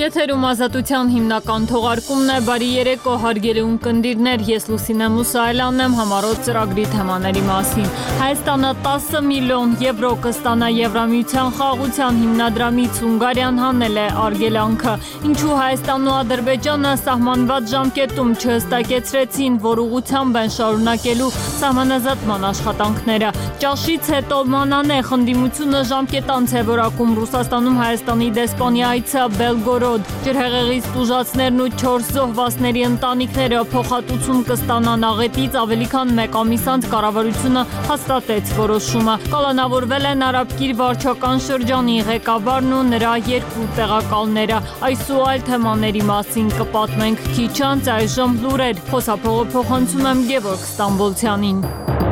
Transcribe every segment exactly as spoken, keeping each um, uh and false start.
Եթերում ազատության հիմնական թողարկումն է, բարի երեկո հարգելի ունկնդիրներ, ես Լուսինե Մուսայելյանն եմ, համառոտ ծրագրի թեմաների մասին։ Հայաստանը տասը միլիոն եվրո կստանա Եվրամիության խաղաղության հիմնադրամից, Հունգարիան հանել է արգելանքը։ Ինչու Հայաստանն ու Ադրբեջանը սահմանված ժամկետում չհստակեցրեցին, որ ուղղությամբ են շարունակելու սահմանազատման աշխատանքները։ Ճաշից հետո մանանե խնդիմությունը ժամկետ անց է որակում Ռուսաստանում Հայաստանի դեսպանիայցը Բելգորոդ, ջրհեղեղից տուժածներն ու չորս զոհվածների ընտանիքները փոխհատուցում կստանան աղետից ավելի քան մեկ ամիս անց կառավարությունը հաստատեց որոշումը։ Կալանավորվել են Արաբկիր վարչական շրջանի ղեկավարն ու նրա երկու տեղակալները։ Այս ու այլ թեմաների մասին կպատմենք քիչ անց, այժմ լուրեր։ Խոսափողը փոխանցում եմ Գևորգ Ստամբոլցյանին։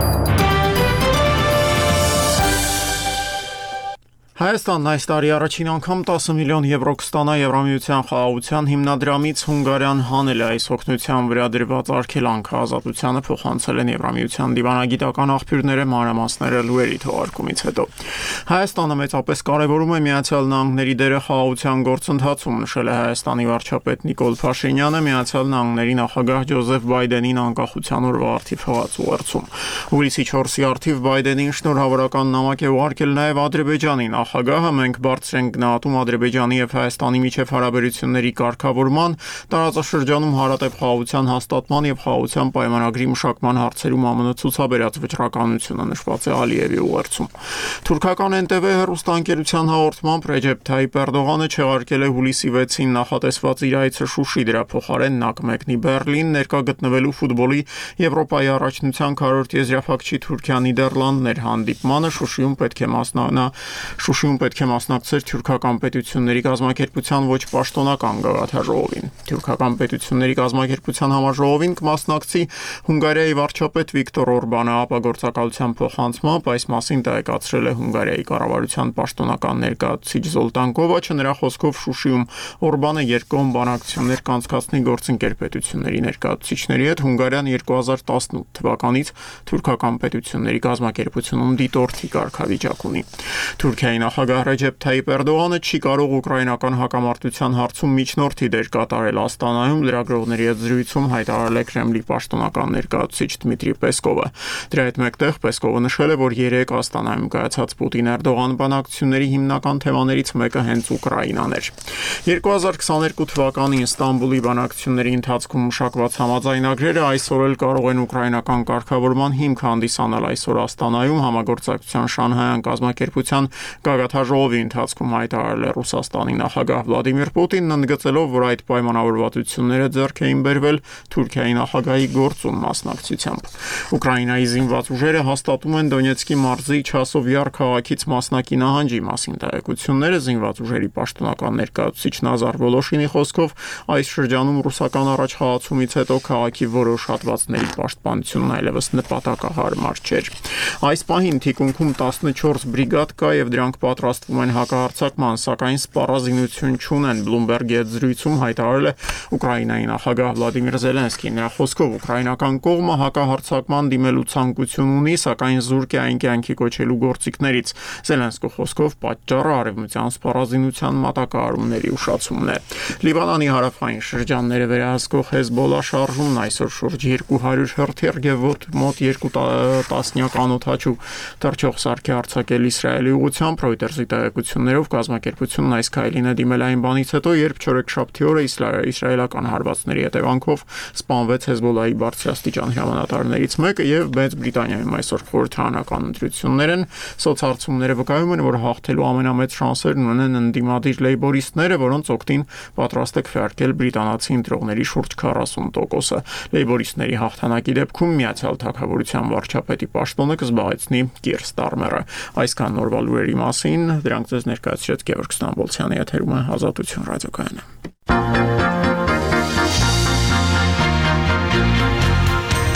Հայաստանն այս տարի առաջին անգամ տասը միլիոն եվրո կստանա Եվրամիության խաղաղության հիմնադրամից, Հունգարիան հանել է այս օգնության վրա դրված արգելանքը, ազատությանը փոխանցել են Եվրամիության դիվանագիտական աղբյուրները, մանրամասները լուրերի թողարկումից հետո։ Հայաստանը մեծապես կարևորում է Միացյալ Նահանգների դերը խաղաղության գործընթացում, նշել է Հայաստանի վարչապետ Նիկոլ Փաշինյանը Միացյալ Նահանգների նախագահ Ջոզեֆ Բայդենին անկախության օրվա առթիվ հղած ուղերձում։ Հուլիսի չորսի առթիվ Բայդենին շնորհավորական նամակ է ուղարկել նաև Ադրբեջանին։ Նախագահը մենք բարձր ենք գնահատում Ադրբեջանի եւ Հայաստանի միջև հարաբերությունների կարգավորման, տարածաշրջանում հարատև խաղաղության հաստատման եւ խաղաղության պայմանագրի մշակման հարցերում ԱՄՆ ցուցաբերած վճռականությունը, նշված է Ալիևի ուղերձում։ Թուրքական Էն Տե Վի հեռուստաընկերության հաղորդմամբ Ռեջեփ Թայիփ Էրդողանը չեղարկել է հուլիսի վեցին նախատեսված իր այցը Շուշի, դրա փոխարեն նա կմեկնի Բեռլին, ներկա գտնվելու ֆուտբոլի Եվրոպայի առաջնության քառորդ եզրափակչի Թուրքիա Նիդերլանդներ հանդիպմանը Շուշիում պետք է մասնանա Շուշիում պետք է մասնակցեր թուրքական պետությունների կազմակերպության ոչ պաշտոնական գաղափարժողովին։ Թուրքական պետությունների կազմակերպության համաժողովին կմասնակցի Հունգարիայի վարչապետ Վիկտոր Օրբանը, ապագործակալության փոխանցմամբ այս մասին տեղեկացրել է Հունգարիայի կառավարության պաշտոնական ներկայացուցիչ Զոլտան Կովաչը, նրա խոսքով Շուշիում Օրբանը երկկողմ բանակցություններ կանցկացնի գործընկեր պետությունների ներկայացուցիչների հետ։ Հունգարիան երկու հազար տասնութ թվականից թուրքական պետությունների կազմակերպությունում դիտորդի կարգավիճակ ունի։ Թուրքիայի նախագահ Ռեջեփ Թայիփ Էրդողանը չի կարող ուկրաինական հակամարտության հարցում միջնորդի դեր կատարել Աստանայում լրագրողների հետ զրույցում հայտարարել է Կրեմլի պաշտոնական ներկայացուցիչ Դմիտրի Պեսկովը։ Դրա հետ մեկտեղ Պեսկովը նշել է, որ երեք Աստանայում կայացած Պուտին-Էրդողան բանակցությունների հիմնական թեմաներից մեկը հենց Ուկրաինան էր։ երկու հազար քսաներկու թվականին Ստամբուլի բանակցությունների ընթացքում մշակված համաձայնագրերը այսօր էլ կարող են ուկրաինական կարգավորման հիմք հանդիսանալ։ Այսօր Աստանայում համագործակցության Շանհայյան կազմակերպության գագաթաժողովի ընթացքում հայտարարել է Ռուսաստանի նախագահ Վլադիմիր Պուտինն, ընդգծելով, որ այդ պայմանավորվածությունները ձեռք էին բերվել Թուրքիայի նախագահի գործուն մասնակցությամբ։ Ուկրաինայի զինված ուժերը հաստատում են Դոնեցկի մարզի Չասովյար քաղաքից մասնակի նահանջի մասին տեղեկությունները։ Զինված ուժերի պաշտոնական ներկայացուցիչ Նազար Վոլոշինի խոսքով այս շրջանում ռուսական առաջխաղացումից հետո քաղաքի որոշ հատվածների պաշտպանությունն այլևս նպատակահարմար չէր։ Այս պահին թիկունքում տասնչորս բրիգադ կա եւ դրանք պատրաստվում են հակահարձակման, սակայն սպառազինություն չունեն։ Բլումբերգի հետ զրույցում հայտարարել է Ուկրաինայի նախագահ Վլադիմիր Զելենսկին։ Նրա խոսքով ուկրաինական կողմը հակահարձակման դիմելու ցանկություն ունի, սակայն զուրկ է այն կյանքի կոչելու գործիքներից։ Զելենսկու խոսքով պատճառը արևմտյան սպառազինության մատակարարումների ուշացումն է։ Լիբանանի հարավային շրջանները վերահսկող Հեզբոլլա շարժումն այսօր շուրջ երկու հարյուր հրթիռ եւ մոտ երկու տասնյակ անօդաչու թռչող սարքի արձակել Իսրայելի ուղղությամբ։ Ռոյտերսի տեղեկություններով կազմակերպությունն այս քայլին է դիմել այն բանից հետո, երբ չորեքշաբթի օրը իսրայելական հարվածների հետևանքով սպանվեց Հեզբոլլայի բարձրաստիճան հրամանատարներից մեկը եւ Մեծ Բրիտանիայում այսօր խորհրդարանական ընտրություններ են։ Սոցհարցումները վկայում են, որ հաղթելու ամենամեծ շանսերն ունեն ընդդիմադիր լեյբորիստները, որոնց օգտին պատրաստ է քվեարկել բրիտանացի ընտրողների շուրջ քառասուն տոկոսը։ Լեյբորիստների հաղթանակի դեպքում Միացյալ Թագավորության վարչապետի պաշտոնը կզբաղեցնի Կիր Ստարմերը։ Այսքան նորվա լուրերի մասին, դրանք ձեզ ներկայացրեց Գևորգ Ստամբոլցյանը, եթերում է Ազատություն ռադիոկայանը։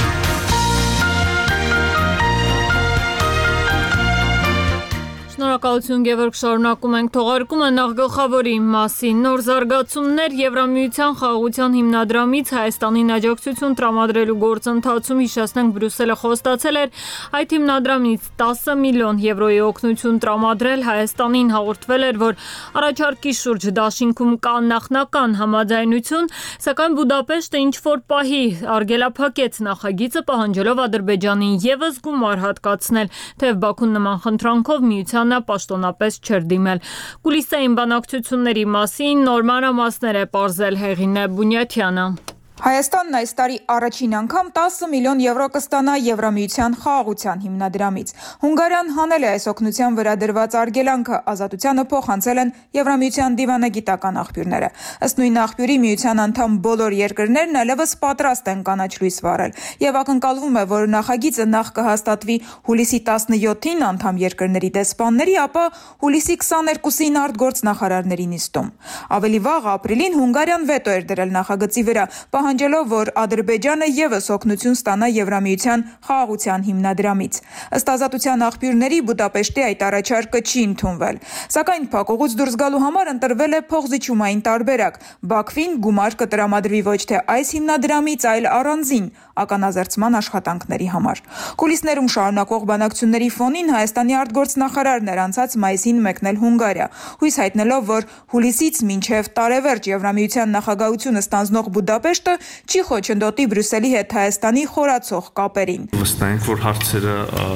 Շնորհակալ Շնորհակալություն, Գևորգ, շարունակում ենք թողարկումը նախ գլխավորի մասին։ Նոր զարգացումներ Եվրամիության խաղաղության հիմնադրամից Հայաստանին աջակցություն տրամադրելու գործընթացում հիշեցնենք Բրյուսելը խոստացել էր այդ հիմնադրամից տասը միլիոն եվրոյի օգնություն տրամադրել Հայաստանին հաղորդվել էր, որ առաջարկի շուրջ դաշինքում կա նախնական համաձայնություն, սակայն Բուդապեշտը ինչ-որ պահի արգելափակեց նախագիծը, պահանջելով Ադրբեջանին ևս գումար հատկացնել, թեև Բաքուն նման խնդրանքով միությանը պաշտոնապես չէր դիմել։ Կուլիսային բանակցությունների մասին նոր մանրամասներ է պարզել Հեղինե Բունյաթյանը։ Հայաստանն այս տարի առաջին անգամ տասը միլիոն եվրո կստանա Եվրամիության խաղաղության հիմնադրամից։ Հունգարիան հանել է այս օգնության վրա դրված արգելանքը, ազատությանը փոխանցել են Եվրամիության դիվանագիտական աղբյուրները։ Ըստ նույն աղբյուրի միության անդամ բոլոր երկրներն այլևս պատրաստ են կանաչ լույս վառել, եւ ակնկալվում է, որ նախագիծը նախ կհաստատվի հուլիսի տասնյոթին անդամ երկրների դեսպանների, ապա հուլիսի քսաներկուսին արտգործնախարարների նիստում։ Ավելի վաղ ապրիլին Հունգարիան վետո էր դրել նախագծի վրա, պահանջելով, որ Ադրբեջանը ևս օգնություն ստանա Եվրամիության խաղաղության հիմնադրամից։ Ըստ ազատության աղբյուրների Բուդապեշտի այդ առաջարկը չի ընդունվել։ Սակայն փակուղուց դուրս գալու համար ընտրվել է փոխզիջումային տարբերակ։ Բաքվին գումար կտրամադրվի ոչ թե այս հիմնադրամից, այլ առանձին ականազերծման աշխատանքների համար։ Կուլիսներում շարունակող բանակցությունների ֆոնին Հայաստանի արտգործնախարարն էր անցած մայիսին մեկնել Հունգարիա, հույս հայտնելով, որ հուլիսից մինչև տարեվերջ Եվրամիության նախագահությունը ստանձնող Բուդապեշտը չի խոչընդոտի Բրյուսելի հետ Հայաստանի խորացող կապերին։ Վստահ ենք, որ հարցերը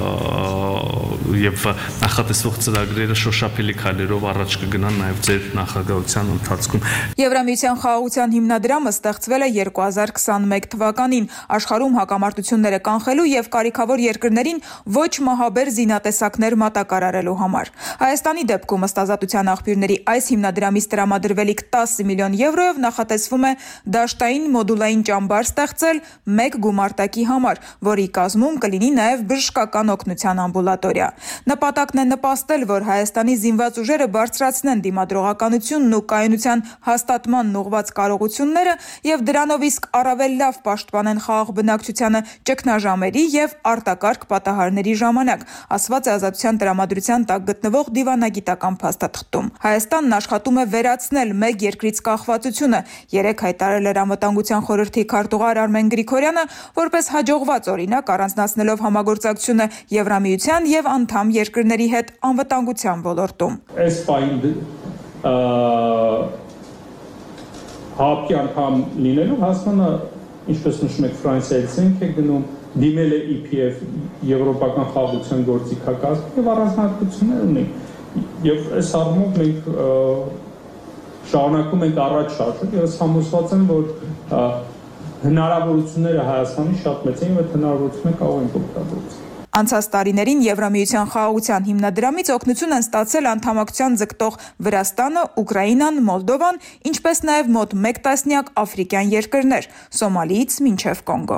եւ նախատեսվող ծրագրերը շոշափելի քայլերով առաջ կգնան նաեւ ձեր նախագահության ընթացքում։ Եվրամիության խաղաղության հիմնադրամը ստեղծվել է երկու հազար քսաներկու թվականին աշխարհում հակամարտությունները կանխելու եւ կարիքավոր երկրներին ոչ մահաբեր զինատեսակներ մատակարարելու համար։ Հայաստանի դեպքում ըստ ազատության աղբյուրների այս հիմնադրամից տրամադրվելիք տասը միլիոն եվրոյով նախատեսվում է դաշտային մոդուլային ճամբար ստեղծել մեկ գումարտակի համար, որի կազմում կլինի նաև բժշկական օգնության ամբուլատորիա։ Նպատակն է նպաստել, որ Հայաստանի զինված ուժերը բարձրացնեն դիմադրողականությունն ու կայունության հաստատմանն ուղղված կարողությունները եւ դրանով իսկ առավել լավ պաշտպանեն խաղաղ բնակչությանը ճգնաժամերի եւ արտակարգ պատահարների ժամանակ, ասված է ազատության տրամադրության տակ գտնվող դիվանագիտական փաստաթղթում։ Հայաստանն աշխատում է վերացնել մեկ երկրից կախվածությունը, երեք հայտարարել էր անվտանգության խորհրդի քարտուղար Արմեն Գրիգորյանը, որպես հաջողված օրինակ առանձնացնելով համագործակցությունը Եվրամիության եւ անդամ երկրների հետ անվտանգության ոլորտում։ Այս պահին հապկի անդամ լինելու Հայաստանը, ինչպես նշում եք, Ֆրանսիայից է գնում, դիմել է E P F Եվրոպական խաղաղության գործիքակազմը եւ առանձնահատկություններ ունի։ Եվ այս առումով մենք շարունակում ենք առաջ շարժել եւ ես համոզված եմ, որ հնարավորությունները Հայաստանի շատ մեծ են եւ այդ հնարավորությունները կարող են օգտագործել։ Անցած տարիներին Եվրամիության խաղաղության հիմնադրամից օգնություն են ստացել անդամակցության ձգտող Վրաստանը, Ուկրաինան, Մոլդովան, ինչպես նաև մոտ մեկ տասնյակ աֆրիկյան երկրներ՝ Սոմալիից մինչև Կոնգո։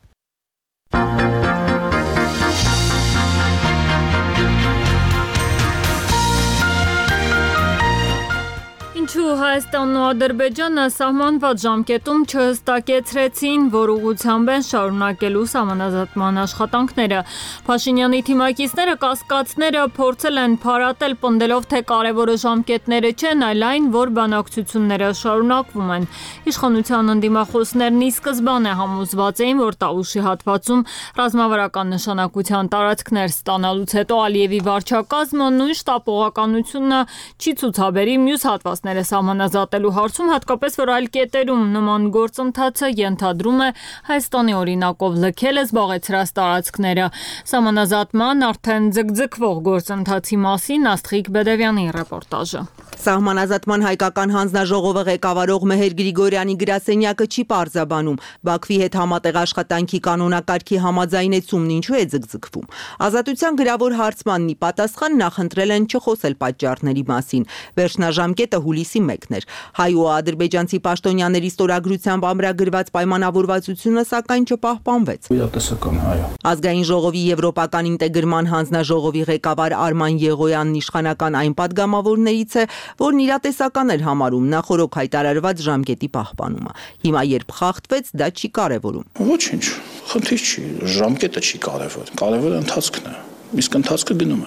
Ինչու Հայաստանն ու Ադրբեջանը սահմանված ժամկետում չհստակեցրեցին, որ ուղղությամբ են շարունակելու սահմանազատման աշխատանքները։ Փաշինյանի թիմակիցները կասկածները փորձել են փարատել, պնդելով, թե կարևորը ժամկետները չեն, այլ այն, որ բանակցությունները շարունակվում են։ Իշխանության ընդդիմախոսներն ի սկզբանե համոզված էին, որ Տավուշի հատվածում ռազմավարական նշանակության տարածքներ ստանալուց հետո Ալիևի վարչակազմը նույն շտապողականությունը չի ցուցաբերի մյուս հատվածները սահմանազատելու հարցում, հատկապես որ այլ կետերում նման գործընթացը ենթադրում է Հայաստանի օրինակով լքել է զբաղեցրած տարածքները։ Սահմանազատման արդեն ձգձգվող գործընթացի մասին Աստղիկ Բեդևյանի ռեպորտաժը։ Սահմանազատման հայկական հանձնաժողովը ղեկավարող Մեհեր Գրիգորյանի գրասենյակը չի պարզաբանում Բաքվի հետ համատեղ աշխատանքի կանոնակարգի համաձայնեցումն ինչու է ձգձգվում։ Ազատության գրավոր հարցմանն ի պատասխան նախընտրել են չխոսել պատճառների մասին։ Վերջնաժամկետը հուլիսի մեկն էր։ Հայ ու ադրբեջանցի պաշտոնյաների ստորագրությամբ ամրագրված պայմանավորվածությունը սակայն չպահպանվեց։ Իրատեսական, այո։ Ազգային ժողովի եվրոպական ինտեգրման հանձնաժողովի ղեկավար Արման Եղոյանն իշխանական այն падգամավորներից է, որն իրատեսական էր համարում նախորոք հայտարարված ժամկետի պահպանումը։ Հիմա երբ խախտվեց, դա չի կարևորում։ Ոչինչ, խնդիր չի, ժամկետը չի կարևոր, կարևորը ընթացքն է, իսկ ընթացքը գնում է։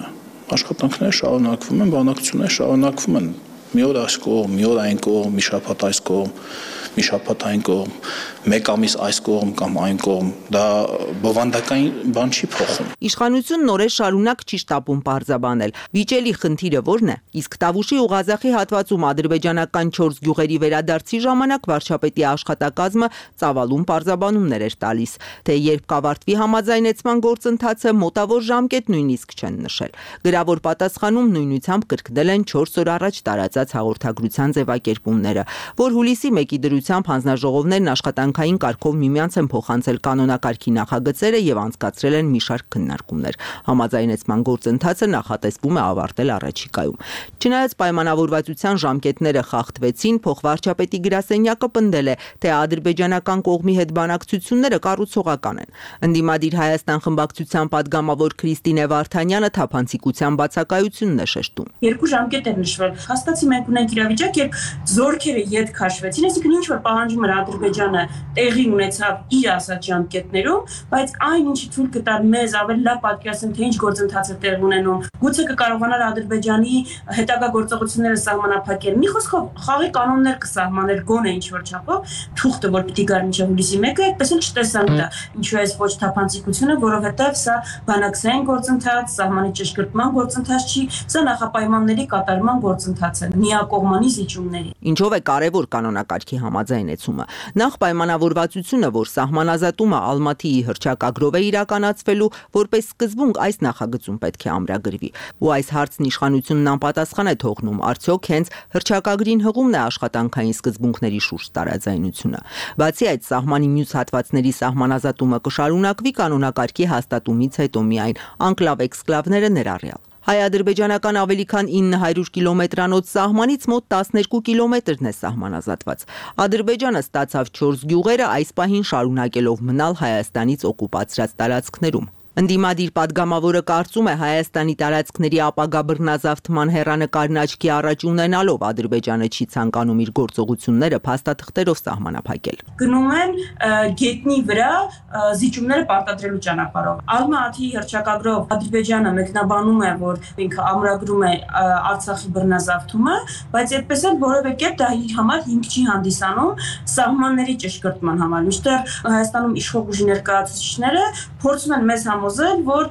աշխատանքները շարունակվում են, բանակցությունները շարունակվում են։ Մի օր այս կողմ, մի օր այն կողմ, մի շաբաթ այս կողմ, մի շաբաթ այն կողմ, մեկ ամիս այս կողմ կամ այն կողմ, դա բովանդակային բան չի փոխում։ Իշխանությունն օրեր շարունակ չի շտապում պարզաբանել։ Վիճելի խնդիրը ո՞րն է։ Իսկ Տավուշի ու Ղազախի հատվածում ադրբեջանական չորս գյուղերի վերադարձի ժամանակ վարչապետի աշխատակազմը ծավալուն պարզաբանումներ էր տալիս, թե երբ կավարտվի համաձայնեցման գործընթացը, մոտավոր ժամկետ նույնիսկ չեն նշել։ Գրավոր պատասխանում նույնությամբ կրկնել են չորս օր առաջ տարածած հաղորդագրության ձևակերպումները, որ հուլիսի մեկի դրությամբ հանձնաժողովներն աշխատանքային կարգով միմյանց են փոխանցել կանոնակարգի նախագծերը եւ անցկացրել են մի շարք քննարկումներ։ Համաձայնեցման գործընթացը նախատեսվում է ավարտել առաջիկայում։ Չնայած պայմանավորվածության ժամկետները խախտվեցին, փոխվարչապետի գրասենյակը պնդել է, թե ադրբեջանական կողմի հետ բանակցությունները կառուցողական են։ Ընդդիմադիր Հայաստան խմբակցության падգամավոր Քրիստինե Վարդանյանը թափանցիկության բացակայությունն է շեշտում։ Երկու ժամկետ էր նշվել։ Հաստատի մենք ունենք իրավիճակ, երբ զորքերը ետ քաշվեցին, այսինքն ինչ որ պահանջում էր Ադրբեջանը տեղի ունեցավ իր ասած ժամկետներում, բայց այն ինչի թույլ կտար մեզ ավելի լավ պատկերացնել, թե ինչ գործընթաց է տեղի ունենում, գուցե կկարողանար Ադրբեջանի հետագա գործողությունները սահմանափակել։ Մի խոսքով խաղի կանոններ կսահմաներ գոնե ինչ որ չափով, թուղթը որ պիտի գար մինչև հուլիսի մեկը, այդպես էլ չտեսանք դա։ Ինչու է այս ոչ թափանցիկությունը, որովհետև սա բանակցային գործընթաց, սահմանի ճշգրտման գործընթաց չի, սա նախապայմանների կատարման գործընթաց է, միակողմանի զիջումների։ Ինչով է կարևոր կանոնակարգի համաձայնեցումը։ Նախ պայմանավորվածությունը, որ սահմանազատումը Ալմատիի հռչակագրով է իրականացվելու, որպես սկզբունք այս նախագծում պետք է ամրագրվի։ Ու այս հարցն իշխանությունն անպատասխան է թողնում, արդյոք հենց հռչակագրին հղումն է աշխատանքային սկզբունքների շուրջ տարաձայնությունը։ Բացի այդ, սահմանի մյուս հատվածների սահմանազատումը կշարունակվի կանոնակարգի հաստատումից հետո միայն անկլավ-էքսկլավները ներառյալ։ Հայ-ադրբեջանական ավելի քան ինը հարյուր կիլոմետրանոց սահմանից մոտ տասներկու կիլոմետրն է սահմանազատված։ Ադրբեջանը ստացավ չորս գյուղերը, այս պահին շարունակելով մնալ Հայաստանից օկուպացրած տարածքներում։ Ընդդիմադիր падգամավորը կարծում է Հայաստանի տարածքների ապագա բռնազավթման հեռանկարն աչքի առաջ ունենալով Ադրբեջանը չի ցանկանում իր գործողությունները փաստաթղթերով սահմանափակել։ Գնում են գետնի վրա զիջումները պարտադրելու ճանապարհով։ Ալմատիի հռչակագրով Ադրբեջանը մեկնաբանում է, որ ինքը ամրագրում է Արցախի բռնազավթումը, բայց այդպես էլ որևէ կերպ դա իր համար հիմք չի հանդիսանում սահմանների ճշգրտման համար։ Մինչդեռ Հայաստանում իշխող ուժի ներկայացուցիչները փորձում են մեզ համոզել, որ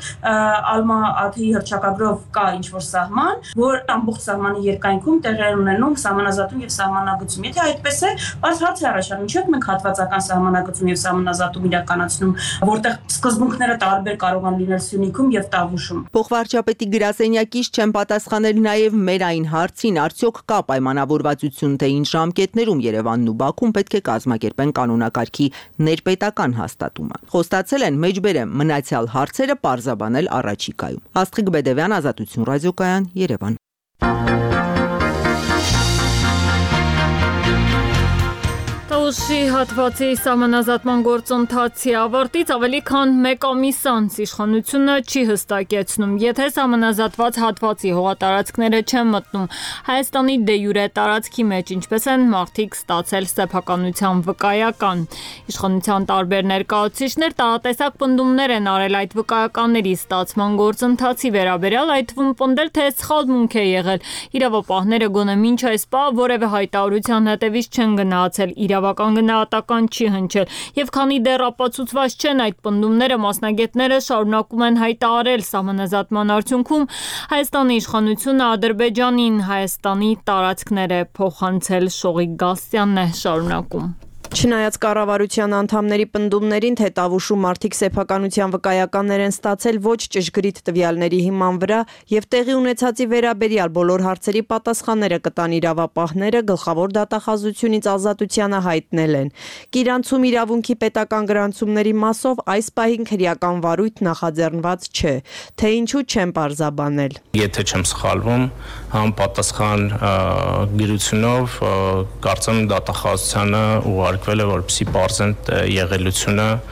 Ալմատիի հռչակագրով կա ինչ-որ սահման, որ ամբողջ սահմանի երկայնքում տեղի է ունենում սահմանազատում եւ սահմանագծում։ Եթե այդպես է, բայց հարց է առաջանում, ինչու՞ մենք հատվածական սահմանագծում եւ սահմանազատում իրականացնում, որտեղ սկզբունքները տարբեր կարող են լինել Սյունիքում եւ Տավուշում։ Փոխվարչապետի գրասենյակից չեն պատասխանել նաեւ մեր այն հարցին, արդյոք կա պայմանավորվածություն, թե ինչ ժամկետներում Երևանն ու Բաքուն պետք է կազմակերպեն կանոնակարգի ներպետական հաստատումը։ Խոստացել են մեջբերեմ մնացյալ հարցերը պարզաբանել առաջիկայում։ Աստղիկ Բեդևյան, Ազատություն ռադիոկայան, Երևան։ Տավուշի հատվածի սահմանազատման գործընթացի ավարտից ավելի քան մեկ ամիս անց իշխանությունը չի հստակեցնում, եթե սահմանազատված հատվածի հողատարածքները չեն մտնում Հայաստանի դե յուրե տարածքի մեջ, ինչպես են մարդիկ ստացել սեփականության վկայական։ Իշխանության տարբեր ներկայացուցիչներ տարատեսակ պնդումներ են արել այդ վկայականների ստացման գործընթացի վերաբերյալ, այդ թվում պնդել, թե սխալմունք է եղել։ Իրավապահները գոնե մինչ այս պահ որևէ հայտարարության հետևից չեն գնահատել իրավական գնահատական չի հնչել, եւ քանի դեռ ապացուցված չեն այդ պնդումները, մասնագետները շարունակում են հայտարարել սահմանազատման արդյունքում Հայաստանի իշխանությունը Ադրբեջանին Հայաստանի տարածքներ է փոխանցել։ Շողիկ Գասյանն է շարունակում։ Չնայած կառավարության անդամների պնդումներին, թե Տավուշում մարդիկ սեփականության վկայականներ են ստացել ոչ ճշգրիտ տվյալների հիման վրա եւ տեղի ունեցածի վերաբերյալ բոլոր հարցերի պատասխանները կտան իրավապահները, գլխավոր դատախազությունից ազատությանը հայտնել են։ Կիրանցում իրավունքի պետական գրանցումների մասով այս պահին քրեական վարույթ նախաձեռնված չէ, թե ինչու չեն պարզաբանել։ Եթե չեմ սխալվում, համապատասխան գիրությունով կարծեմ դատախազությանը ուղարկվել է, որպեսզի պարզեն եղելությունը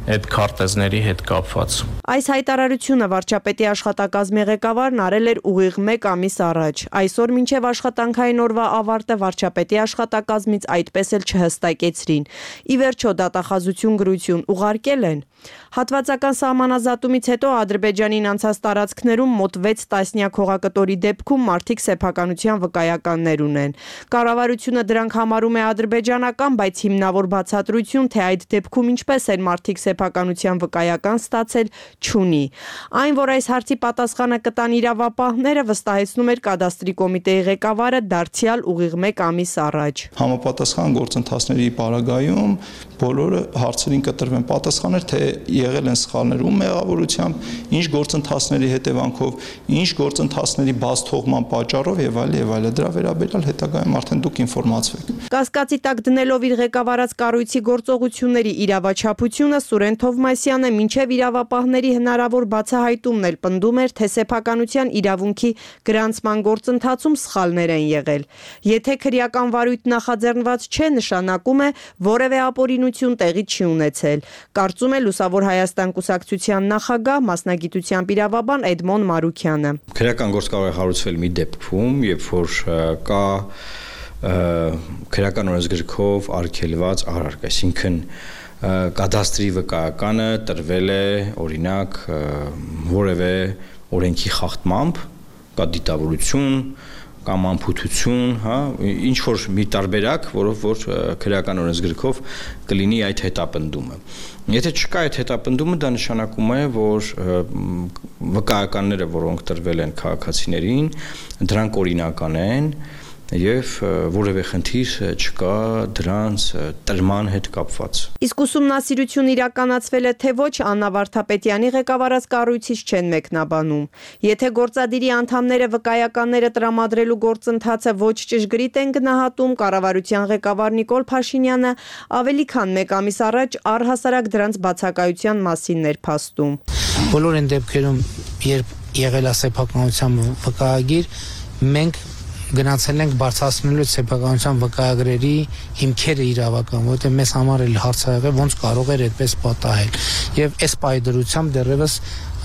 այդ քարտեզների հետ կապված։ Այս հայտարարությունը վարչապետի աշխատակազմի ղեկավարն արել էր ուղիղ մեկ ամիս առաջ։ Այսօր մինչև աշխատանքային օրվա ավարտը վարչապետի աշխատակազմից այդպես էլ չհստակեցրին։ Ի վերջո դատախազություն գրություն ուղարկել են։ Հատվածական սահմանազատումից հետո Ադրբեջանին անցած տարածքներում մոտ վեց տասնյակ հողակտորի դեպքում մարդիկ սեփականության վկայականներ ունեն։ Կառավարությունը դրանք համարում է ադրբեջանական, բայց հիմնավոր բացատրություն, թե այդ դեպքում ինչպես են մարդիկ սեփականության վկայական ստացել, չունի։ Այն, որ այս հարցի պատասխանը կտան իրավապահները, վստահեցնում էր կադաստրի կոմիտեի ղեկավարը դարձյալ ուղիղ մեկ ամիս առաջ։ Համապատասխան գործընթացների պարագայում բոլորը հարցերին կտրվեն պատասխաներ, թե եղել են սխալներ ում մեղավորությամբ, ինչ գործընթացների հետևանքով, ինչ գործընթացների բաց թողման պատճառով եւ այլ եւ այլ։ Դրա վերաբերյալ հետագայում արդեն դուք ինֆորմացվեք։ Կասկածի տակ դնելով իր ղեկավարած կառույցի գործողությունների իրավաչափությունը Սուրեն Թովմասյանը մինչև իրավապահների հնարավոր բացահայտումն էլ պնդում էր, թե սեփականության իրավունքի գրանցման գործընթացում սխալներ են եղել։ Եթե քրեական վարույթ նախաձեռնված չէ, նշանակում է որևէ ապօրինություն տեղի չի ունեցել։ Կարծում է Լուսավոր Հայաստան կուսակցության նախագահ, մասնագիտությամբ իրավաբան Էդմոն Մարուքյանը։ Քրեական գործ կարող է հարուցվել մի դեպքում, երբ որ կա քրեական օրենսգրքով արգելված արարք, այսինքն կադաստրի վկայականը տրվել է օրինակ որևէ օրենքի խախտմամբ, կա դիտավորություն կամ անփութություն, հա, ինչ որ մի տարբերակ, որով որ քրեական օրենսգրքով կլինի այդ հետապնդումը։ Եթե չկա այդ հետապնդումը, դա նշանակում է, որ վկայականները, որոնք տրվել են քաղաքացիներին, դրանք օրինական են եւ որևէ խնդիր չկա դրանց տրման հետ կապված։ Իսկ ուսումնասիրություն իրականացվել է թե ոչ, Աննա Վարդապետյանի ղեկավարած կառույցից չեն մեկնաբանում։ Եթե գործադիրի անդամները վկայականները տրամադրելու գործընթացը ոչ ճշգրիտ են գնահատում, կառավարության ղեկավար Նիկոլ Փաշինյանը ավելի քան մեկ ամիս առաջ առհասարակ դրանց բացակայության մասին էր փաստում։ Բոլոր այն դեպքերում, երբ եղել է սեփականության վկայագիր, մենք գնացել ենք բարձրացնելու սեփականության վկայագրերի հիմքերը իրավական, որովհետև մեզ համար էլ հարց ա եղել, ոնց կարող էր այդպես պատահել։ Եվ այս պայդրությամբ դեռևս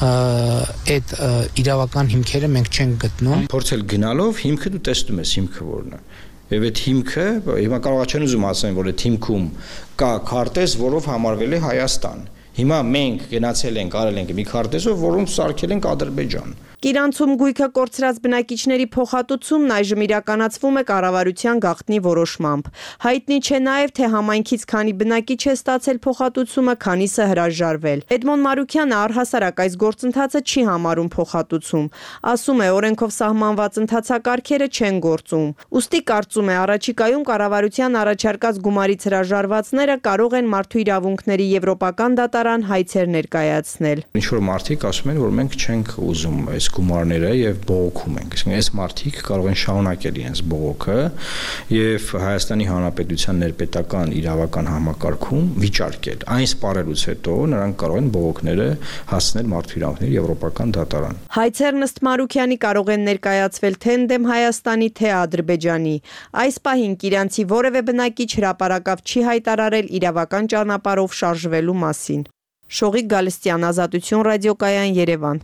այդ իրավական հիմքերը մենք չենք գտնում։ Փորձել գնալով հիմքը դու տեսնում ես հիմքը որն է։ Եվ այդ հիմքը, հիմա կարող չեն ուզում ասեն, որ այդ հիմքում կա քարտեզ, որով համարվել է Հայաստան։ Հիմա մենք գնացել ենք, արել ենք մի քարտեզով, որոնց սարքել ենք Ադրբեջան։ Կիրանցում գույքը կորցրած բնակիչների փոխհատուցումն այժմ իրականացվում է կառավարության գաղտնի որոշմամբ։ Հայտնի չէ նաև, թե համայնքից քանի բնակիչ է ստացել փոխհատուցումը, քանիսը հրաժարվել։ Էդմոն Մարուքյանը առհասարակ այս գործընթացը չի համարում փոխհատուցում։ Ասում է, օրենքով սահմանված ընթացակարգերը չեն գործում։ Ուստի կարծում է, առաջիկայում կառավարության առաջարկած գումարից հրաժարվածները կարող են մարդու իրավունքների եվրոպական դատարան հայցեր ներկայացնել։ Ինչ որ մարդիկ ասում են, որ մենք չենք ուզում այս գումարները եւ բողոքում ենք։ Այսինքն այս մարդիկ կարող են շարունակել իրենց բողոքը եւ Հայաստանի Հանրապետության ներպետական իրավական համակարգում վիճարկել։ Այն սպառելուց հետո նրանք կարող են բողոքները հասցնել մարդու իրավունքների եվրոպական դատարան։ Հայցերն ըստ Մարուքյանի կարող են ներկայացվել թե ընդդեմ Հայաստանի, թե Ադրբեջանի։ Այս պահին Կիրանցի որևէ բնակիչ հրապարակավ չի հայտարարել իրավական ճանապարհով շարժվելու մասին։ Շողիկ Գալստյան, Ազատություն ռադիոկայան, Երևան։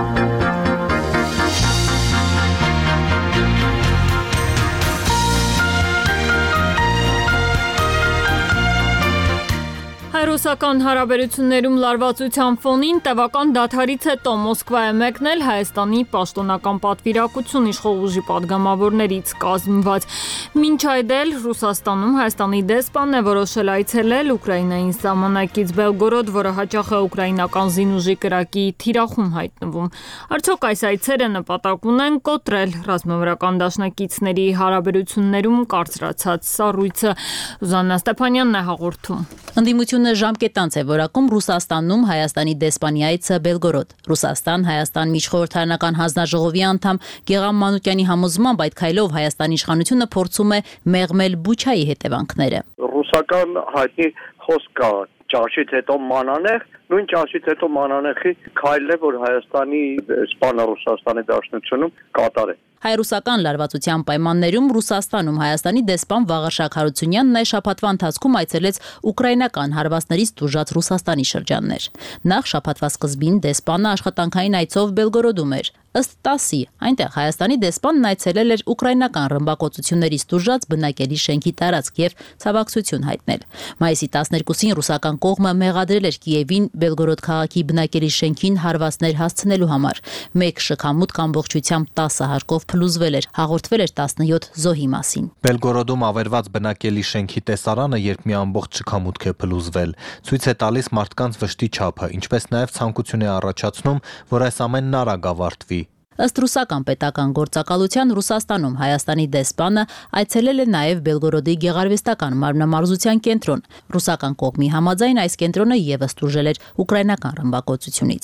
Հայ-ռուսական հարաբերություններում լարվածության ֆոնին տևական դադարից հետո Մոսկվա է մեկնել Հայաստանի պաշտոնական պատվիրակություն իշխող ուժի падգամավորներից կազմված։ Մինչ այդ էլ Ռուսաստանում Հայաստանի դեսպանն է որոշել այցելել Ուկրաինային սահմանակից Բելգորոդ, որը հաճախ է ուկրաինական զինուժի կրակի թիրախում հայտնվում։ Արդյոք այս այցերը նպատակ ունեն կոտրել ռազմավարական դաշնակիցների հարաբերություններում կարծրացած սառույցը։ Զաննա Ստեփանյանն է հաղորդում։ Ընդդիմությունը ժամկետանց է որակում Ռուսաստանում Հայաստանի դեսպանի այցը Բելգորոդ։ Ռուսաստան-Հայաստան միջխորհրդարանական հանձնաժողովի անդամ Գեգամ Մանուկյանի համոզմամբ այդ քայլով Հայաստանի իշխանությունը փորձում է մեղմել Բուչայի հետևանքները։ Ռուսական հայտնի խոսք կա ճաշից հետո մանանեխ, նույն ճաշից հետո մանանեխի քայլն է, որ Հայաստանի սպանը Ռուսաստանի Դաշնությունում կատարել։ Հայ-ռուսական լարվածության պայմաններում Ռուսաստանում Հայաստանի դեսպան Վաղարշակ Հարությունյանն այս շաբաթվա ընթացքում այցելեց ուկրաինական հարվածներից տուժած Ռուսաստանի շրջաններ։ Նախ շաբաթվա սկզբին դեսպանը աշխատանքային այցով Բելգորոդում էր։ Ըստ տասի, այնտեղ Հայաստանի դեսպանն այցելել էր ուկրաինական ռմբակոծություններից տուժած բնակելի շենքի տարածք եւ ցավակցություն հայտնել։ Մայիսի տասներկուսին ռուսական կողմը մեղադրել էր Կիևին Բելգորոդ քաղաքի բնակելի շենքին հարվածներ հասցնելու համար։ Մեկ շքամուտք ամբողջությամբ տասը հարկով փլուզվել էր, հաղորդվել էր տասնյոթ զոհի մասին։ Բելգորոդում ավերված բնակելի շենքի տեսարանը, երբ մի ամբողջ շքամուտք է փլուզվել, ցույց է տալիս մարդկանց վշտի չափը, ինչպես նաև ցանկություն է առաջացնում, որ այս ամենն արագ ավարտվի։ Ըստ ռուսական պետական գործակալության Ռուսաստանում Հայաստանի դեսպանը այցելել է նաև Բելգորոդի գեղարվեստական մարմնամարզության կենտրոն։ Ռուսական կողմի համաձայն այս կենտրոնը եւս տուժել էր ուկրաինական ռմբակոծությունից։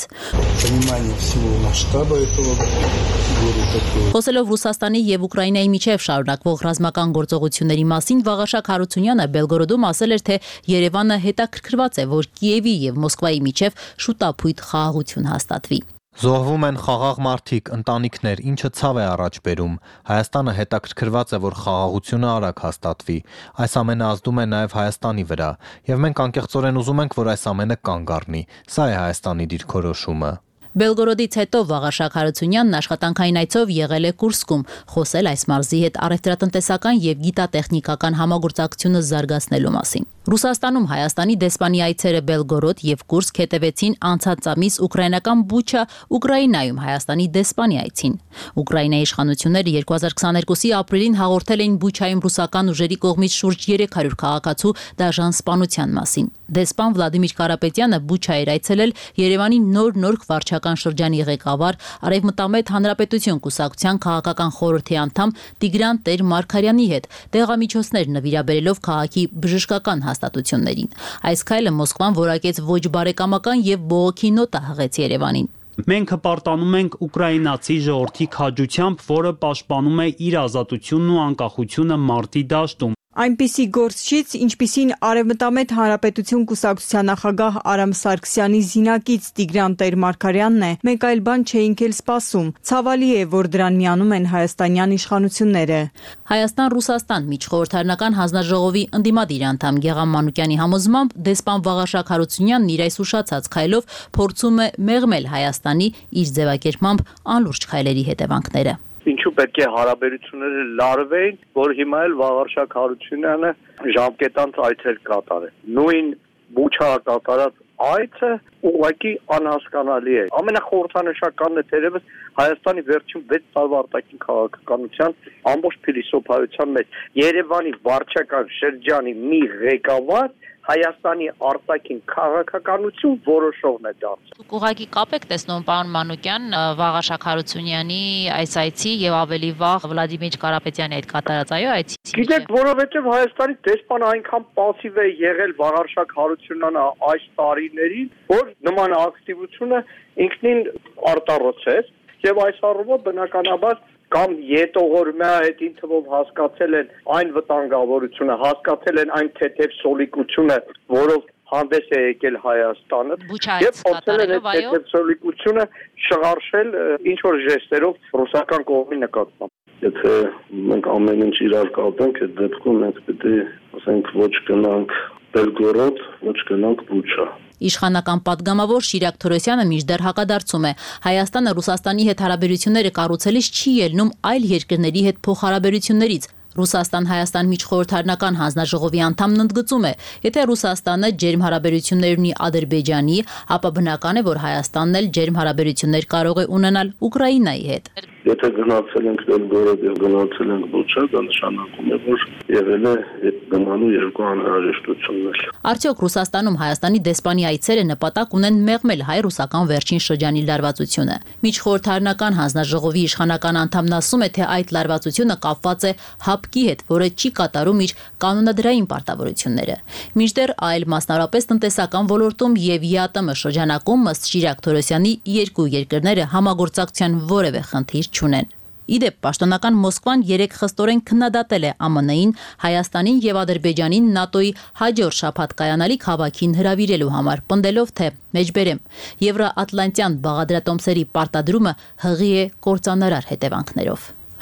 Խոսելով Ռուսաստանի եւ Ուկրաինայի միջև շարունակվող ռազմական գործողությունների մասին Վաղարշակ Հարությունյանը Բելգորոդում ասել էր, թե Երևանը հետաքրքրված է, որ Կիևի եւ Մոսկվայի միջև շուտապույտ խաղաղություն հաստատվի։ Զոհվում են խաղաղ մարդիկ, ընտանիքներ, ինչը ցավ է առաջ բերում։ Հայաստանը հետաքրքրված է, որ խաղաղությունը արագ հաստատվի։ Այս ամենը ազդում է նաև Հայաստանի վրա, եւ մենք անկեղծորեն ուզում ենք, որ այս ամենը կանգ առնի։ Սա է Հայաստանի դիրքորոշումը։ Բելգորոդից հետո Վաղարշակ Հարությունյանն աշխատանքային այցով եղել է Կուրսկում, խոսել այս մարզի հետ առևտրատնտեսական եւ գիտատեխնիկական համագործակցությունը զարգացնելու մասին։ Ռուսաստանում Հայաստանի դեսպանի այցերը Բելգորոդ եւ Կուրսկ հետևեցին անցած ամիս ուկրաինական Բուչա, Ուկրաինայում Հայաստանի դեսպանի այցին։ Ուկրաինայի իշխանությունները երկու հազար քսաներկուսի ապրիլին հաղորդել էին Բուչայում ռուսական ուժերի կողմից շուրջ երեք հարյուր քաղաքացու դաժան սպանության մասին։ Դեսպան Վլադիմիր Կարապետյանը Բուչա էր այցելել Երևանի նոր Նորք վարչական շրջանի ղեկավար Արևմտամետ Հանրապետություն կուսակցության քաղաքական խորհրդի անդամ Տիգրան Տեր-Մարգարյանի հետ, տեղամիջոցներ նվիրաբերելով քաղաքի բժշկական հաստատություններին։ Այս քայլը Մոսկվան որակեց ոչ բարեկամական եւ բողոքի նոտա հղեց Երևանին։ Մենք հպարտանում ենք ուկրաինացի ժողովրդի քաջությամբ, որը պաշտպանում է իր ազատությունն ու անկախությունը մարտի դաշտում։ Այնպիսի գործչից, ինչպիսին Արևմտամետ Հանրապետություն կուսակցության նախագահ Արամ Սարգսյանի զինակից Տիգրան Տեր-Մարգարյանն է, մեկ այլ բան չէինք էլ սպասում։ Ցավալի է, որ դրան միանում են հայաստանյան իշխանությունները։ Հայաստան-Ռուսաստան միջխորհրդարանական հանձնաժողովի ընդդիմադիր անդամ Գեգամ Մանուկյանի համոզմամբ դեսպան Վաղարշակ Հարությունյանն իր այս ուշացած քայլով փորձում է մեղմել Հայաստանի իր ձևակերպմամբ անլուրջ քայլերի հետևանքները։ Ինչու պետք է հարաբերությունները լարվեին, որ հիմա էլ Վաղարշակ Հարությունյանը ժամկետանց այցեր կատարે։ Նույն Բուչա կատարած այցը ուղղակի անհասկանալի է։ Ամենախորհրդանշականն է թերևս Հայաստանի վերջին վեց տարվա արտաքին քաղաքականության ամբողջ փիլիսոփայության մեջ Երևանի վարչական շրջանի մի ղեկավար Հայաստանի արտաքին քաղաքականություն որոշողն է դարձել։ Ուղղակի կապ եք տեսնում, պարոն Մանուկյան, Վաղարշակ Հարությունյանի այս այցի եւ ավելի վաղ Վլադիմիր Կարապետյանի այդ կատարած այո այցի։ Գիտեք, որովհետեւ Հայաստանի դեսպանը այնքան պասիվ է եղել Վաղարշակ Հարությունյանը այս տարիներին, որ նման ակտիվությունը ինքնին արտառոցեց եւ այս առումով բնականաբար կամ ետողորմյա հետին թվով հասկացել են այն վտանգավորությունը, հասկացել են այն թեթև սոլիկությունը, որով հանդես է եկել Հայաստանը եւ փորձել են այդ թեթև սոլիկությունը շղարշել ինչ որ ժեստերով ռուսական կողմի նկատմամբ։ Եթե մենք ամեն ինչ իրար կապենք, այդ դեպքում մենք պետք է ասենք ոչ գնանք Բելգորոդ, ոչ գնանք Բուչա։ Իշխանական պատգամավոր Շիրակ Թորոսյանը մինչդեռ հակադարձում է։ Հայաստանը Ռուսաստանի հետ հարաբերությունները կառուցելիս չի ելնում այլ երկրների հետ փոխհարաբերություններից։ Ռուսաստան-Հայաստան միջխորհրդարանական հանձնաժողովի անդամն ընդգծում է, եթե Ռուսաստանը ջերմ հարաբերություններ ունի Ադրբեջանի, ապա բնական է, որ Հայաստանն էլ ջերմ հարաբերություններ կարող է ունենալ Ուկրաինայի հետ։ Եթե գնացել ենք Բելգորոդ եւ գնացել ենք Բուչա, դա նշանակում է, որ եղել է այդ գնալու երկու անհրաժեշտություններ։ Արդյոք Ռուսաստանում Հայաստանի դեսպանի այցերը նպատակ ունեն մեղմել հայ-ռուսական վերջին շրջանի լարվածությունը։ Միջխորհրդարանական հանձնաժողովի իշխանական անդամն ասում է, թե այդ լարվածությունը կապված է ՀԱՊԿ-ի հետ, որը չի կատարում իր կանոնադրային պարտավորությունները։ Մինչդեռ այլ մասնավորապես տնտեսական ոլորտում եւ ԵԱՏՄ շրջանակում ըստ Շիրակ Թորոսյանի երկու երկրները համագործակցության որևէ խնդիր չունեն։ Իդեպ պաշտոնական Մոսկվան երեք խստորեն քննադատել է ԱՄՆ-ին, Հայաստանին եւ Ադրբեջանին ՆԱՏՕ-ի հաջորդ շաբաթ կայանալիք հավաքին հրավիրելու համար, պնդելով, թե մեջբերեմ Եվրոատլանտյան բաղադրատոմսերի պարտադրումը հղի է կործանարար հետևանքներով։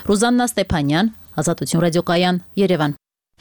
Ռուզաննա Ստեփանյան, Ազատություն ռադիոկայան, Երևան։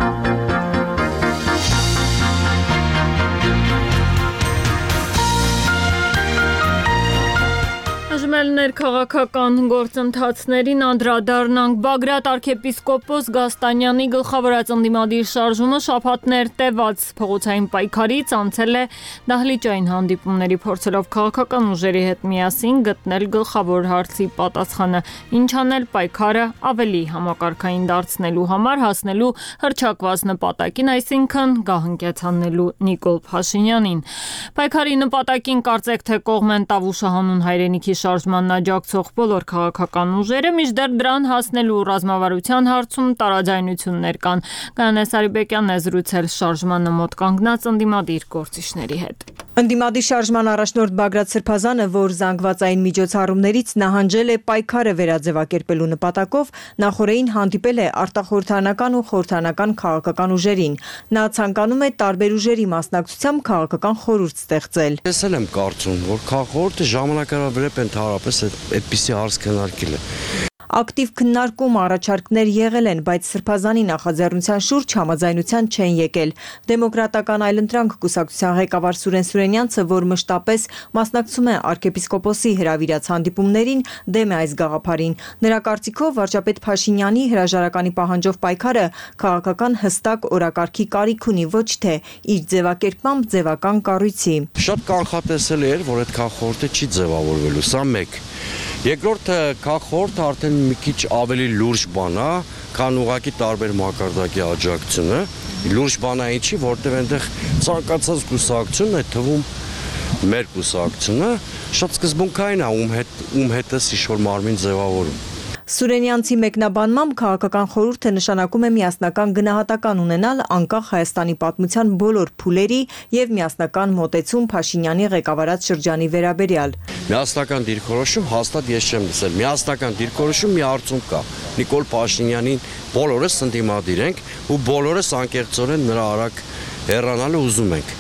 Ներ քաղաքական գործընթացներին անդրադառնանք Բագրատ arczepiskopos Գաստանյանի գլխավորած ընդդիմադիր շարժումը շաբաթներ տևած փողոցային պայքարից անցել է դահլիճային հանդիպումների փորձելով քաղաքական ուժերի հետ միասին գտնել գլխավոր հարցի պատասխանը ինչ անել պայքարը ավելի համակարգային դարձնելու համար հասնելու հռչակված նպատակին, այսինքն գահընկյացնելու Նիկոլ Փաշինյանին։ Պայքարի նպատակին կարծեք թե կողմ են Տավուշը հանուն հայրենիքի շարժման աջակցող բոլոր քաղաքական ուժերը, մինչդեռ դրան հասնելու ռազմավարության հարցում տարաձայնություններ կան։ Կանե Սարիբեկյանն է զրուցել շարժմանը մոտ կանգնած ընդդիմադիր գործիչների հետ։ Ընդդիմադիր շարժման առաջնորդ Բագրատ Սրբազանը, որ զանգվածային միջոցառումներից նահանջել է պայքարը վերաձևակերպելու նպատակով, նախորդին հանդիպել է արտախորհրդարանական ու խորհրդարանական քաղաքական ուժերին։ Նա ցանկանում է տարբեր ուժերի մասնակցությամբ քաղաքական խորհուրդ ստեղծել։ Ես էլ եմ կարծում, որ քաղաքորդը ժամանակավորապես ընդհանրապես այդպիսի հարց քննարկել է։ Ակտիվ քննարկում առաջարկներ եղել են, բայց Սրբազանի նախաձեռնության շուրջ համաձայնության չեն եկել։ Դեմոկրատական այլընտրանք կուսակցության ղեկավար Սուրեն Սուրենյանցը, որ մշտապես մասնակցում է arczepiskoposi հրավիրած հանդիպումներին, դեմ է այս գաղափարին։ Նրա կարծիքով վարչապետ Փաշինյանի հրաժարականի պահանջով պայքարը քաղաքական հստակ օրակարգի կարիք ունի, ոչ թե իր ձևակերպմամբ ձևական կառույցի։ Շատ կանխատեսելի էր, որ այդ քաղաքորդը չի ձևավորվելու, սա մեկ։ Երկրորդը քաղաքորդը արդեն մի քիչ ավելի լուրջ բան է, քան ուղղակի տարբեր մակարդակի աջակցությունը։ Լուրջ բան է ինչի, որտեղ այնտեղ ցանկացած կուսակցություն է թվում մեր կուսակցությունը, շատ սկզբունքային է, ում հետ ում հետս ինչ-որ մարմին ձևավորում։ Սուրենյանցի մեկնաբանմամբ քաղաքական խորհուրդը նշանակում է միասնական գնահատական ունենալ անկախ Հայաստանի պատմության բոլոր փուլերի եւ միասնական մոտեցում Փաշինյանի ղեկավարած շրջանի վերաբերյալ։ Միասնական դիրքորոշում հաստատ ես չեմ լսել։ Միասնական դիրքորոշում մի արդյունք կա։ Նիկոլ Փաշինյանին բոլորս ընդդիմադիր ենք ու բոլորս անկեղծորեն նրա արագ հեռանալը ուզում ենք։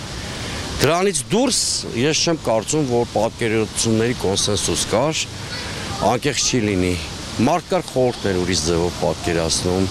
Դրանից դուրս ես չեմ կարծում, որ պատկերացումների կոնսենսուս կար, անկեղծ չի լինի։ Մարդկար խորհուրդներ ուրիշ ձևով պատկերացնում։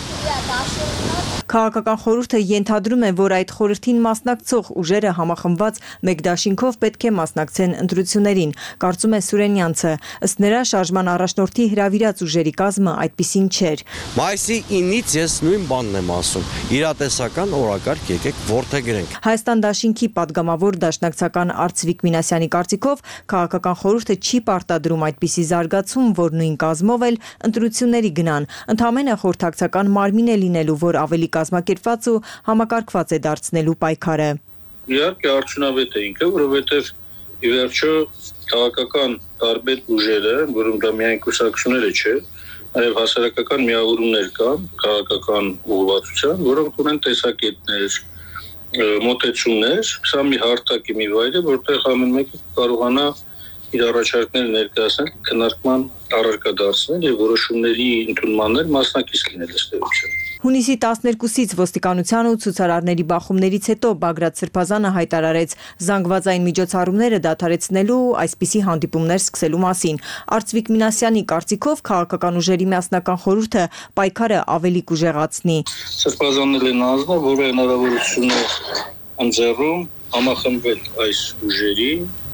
Քաղաքական խորհուրդը ենթադրում է, որ այդ խորհրդին մասնակցող ուժերը համախմբված մեկ դաշինքով պետք է մասնակցեն ընտրություններին, կարծում է Սուրենյանցը։ Ըստ նրա շարժման առաջնորդի հրավիրած ուժերի կազմը այդպիսին չէր։ Մայիսի ինից ես նույն բանն եմ ասում։ Իրատեսական օրակարգ եկեք որդեգրենք։ Հայաստան դաշինքի падգամավոր դաշնակցական Արծվիկ Մինասյանի կարծիքով քաղաքական խորհուրդը չի պարտադրում այդպիսի զարգացում, որ նույն կազմով էլ ընտրությունների գնան։ Ընդհանրապես խորհրդակցական մարմին է լինելու, որ ավելի կազմակերպված ու համակարգված է դարձնելու պայքարը։ Իհարկե արդյունավետ է ինքը, որովհետև ի վերջո քաղաքական տարբեր ուժերը, որոնք դա միայն կուսակցությունները չէ, այլ հասարակական միավորումներ կան քաղաքական ուղղվածության, որոնք ունեն տեսակետներ, մոտեցումներ, սա մի հարթակ է, մի վայր է, որտեղ ամեն մեկը կարողանա իր առաջարկները ներկայացնել, քննարկման առարկա դարձնել եւ որոշումների ընդունմաններ մասնակից լինել ըստ էության։ Հունիսի տասներկուսից ոստիկանության ու ցուցարարների բախումներից հետո Բագրատ Սրբազանը հայտարարեց զանգվածային միջոցառումները դադարեցնելու ու այսպիսի հանդիպումներ սկսելու մասին։ Արծվիկ Մինասյանի կարծիքով քաղաքական ուժերի միասնական խորհուրդը պայքարը ավելի կուժեղացնի։ Սրբազանն էլ նազնը, որը հնարավորություն է ընձեռում համախմբվել այս ուժերի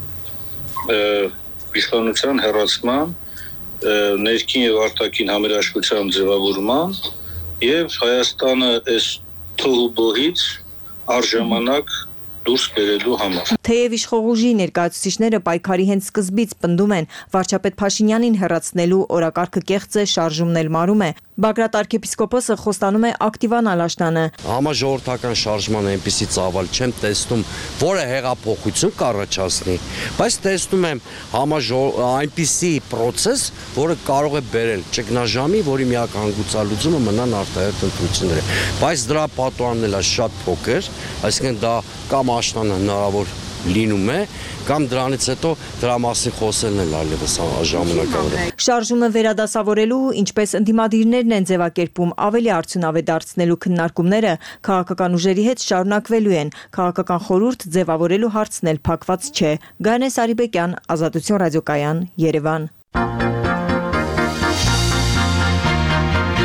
իշխանության հեռացման, ներքին եւ արտաքին համերաշխության ձևավորման եւ Հայաստանը այս թողուբոհից առժամանակ դուրս բերելու համար։ Թեև իշխող ուժի ներկայացուցիչները պայքարի հենց սկզբից պնդում են վարչապետ Փաշինյանին հեռացնելու օրակարգը կեղծ է, շարժումն էլ մարում է, Բագրատ arczepiskopos-ը խոստանում է ակտիվանալ աշնանը։ Համաժողովրդական շարժման այնպիսի ծավալ չեմ տեսնում, որը հեղափոխություն կառաջացնի, բայց տեսնում եմ համաժողով այնպիսի process, որը կարող է բերել ճգնաժամի, որի միակ հանգուցալուծումը մնան արտահերթ ընտրությունները։ Բայց դրա պատուհանն էլ է շատ փոքր, այսինքն դա կամ աշնանը հնարավոր լինում է, կամ դրանից հետո դրա մասին խոսելն էլ այլևս ժամանակավոր է։ Շարժումը վերադասավորելու, ինչպես ընդդիմադիրներն են ձևակերպում, ավելի արդյունավետ դարձնելու քննարկումները քաղաքական ուժերի հետ շարունակվելու են։ Քաղաքական խորհուրդ ձևավորելու հարցն էլ փակված չէ։ Գայանե Սարիբեկյան, Ազատություն ռադիոկայան, Երևան։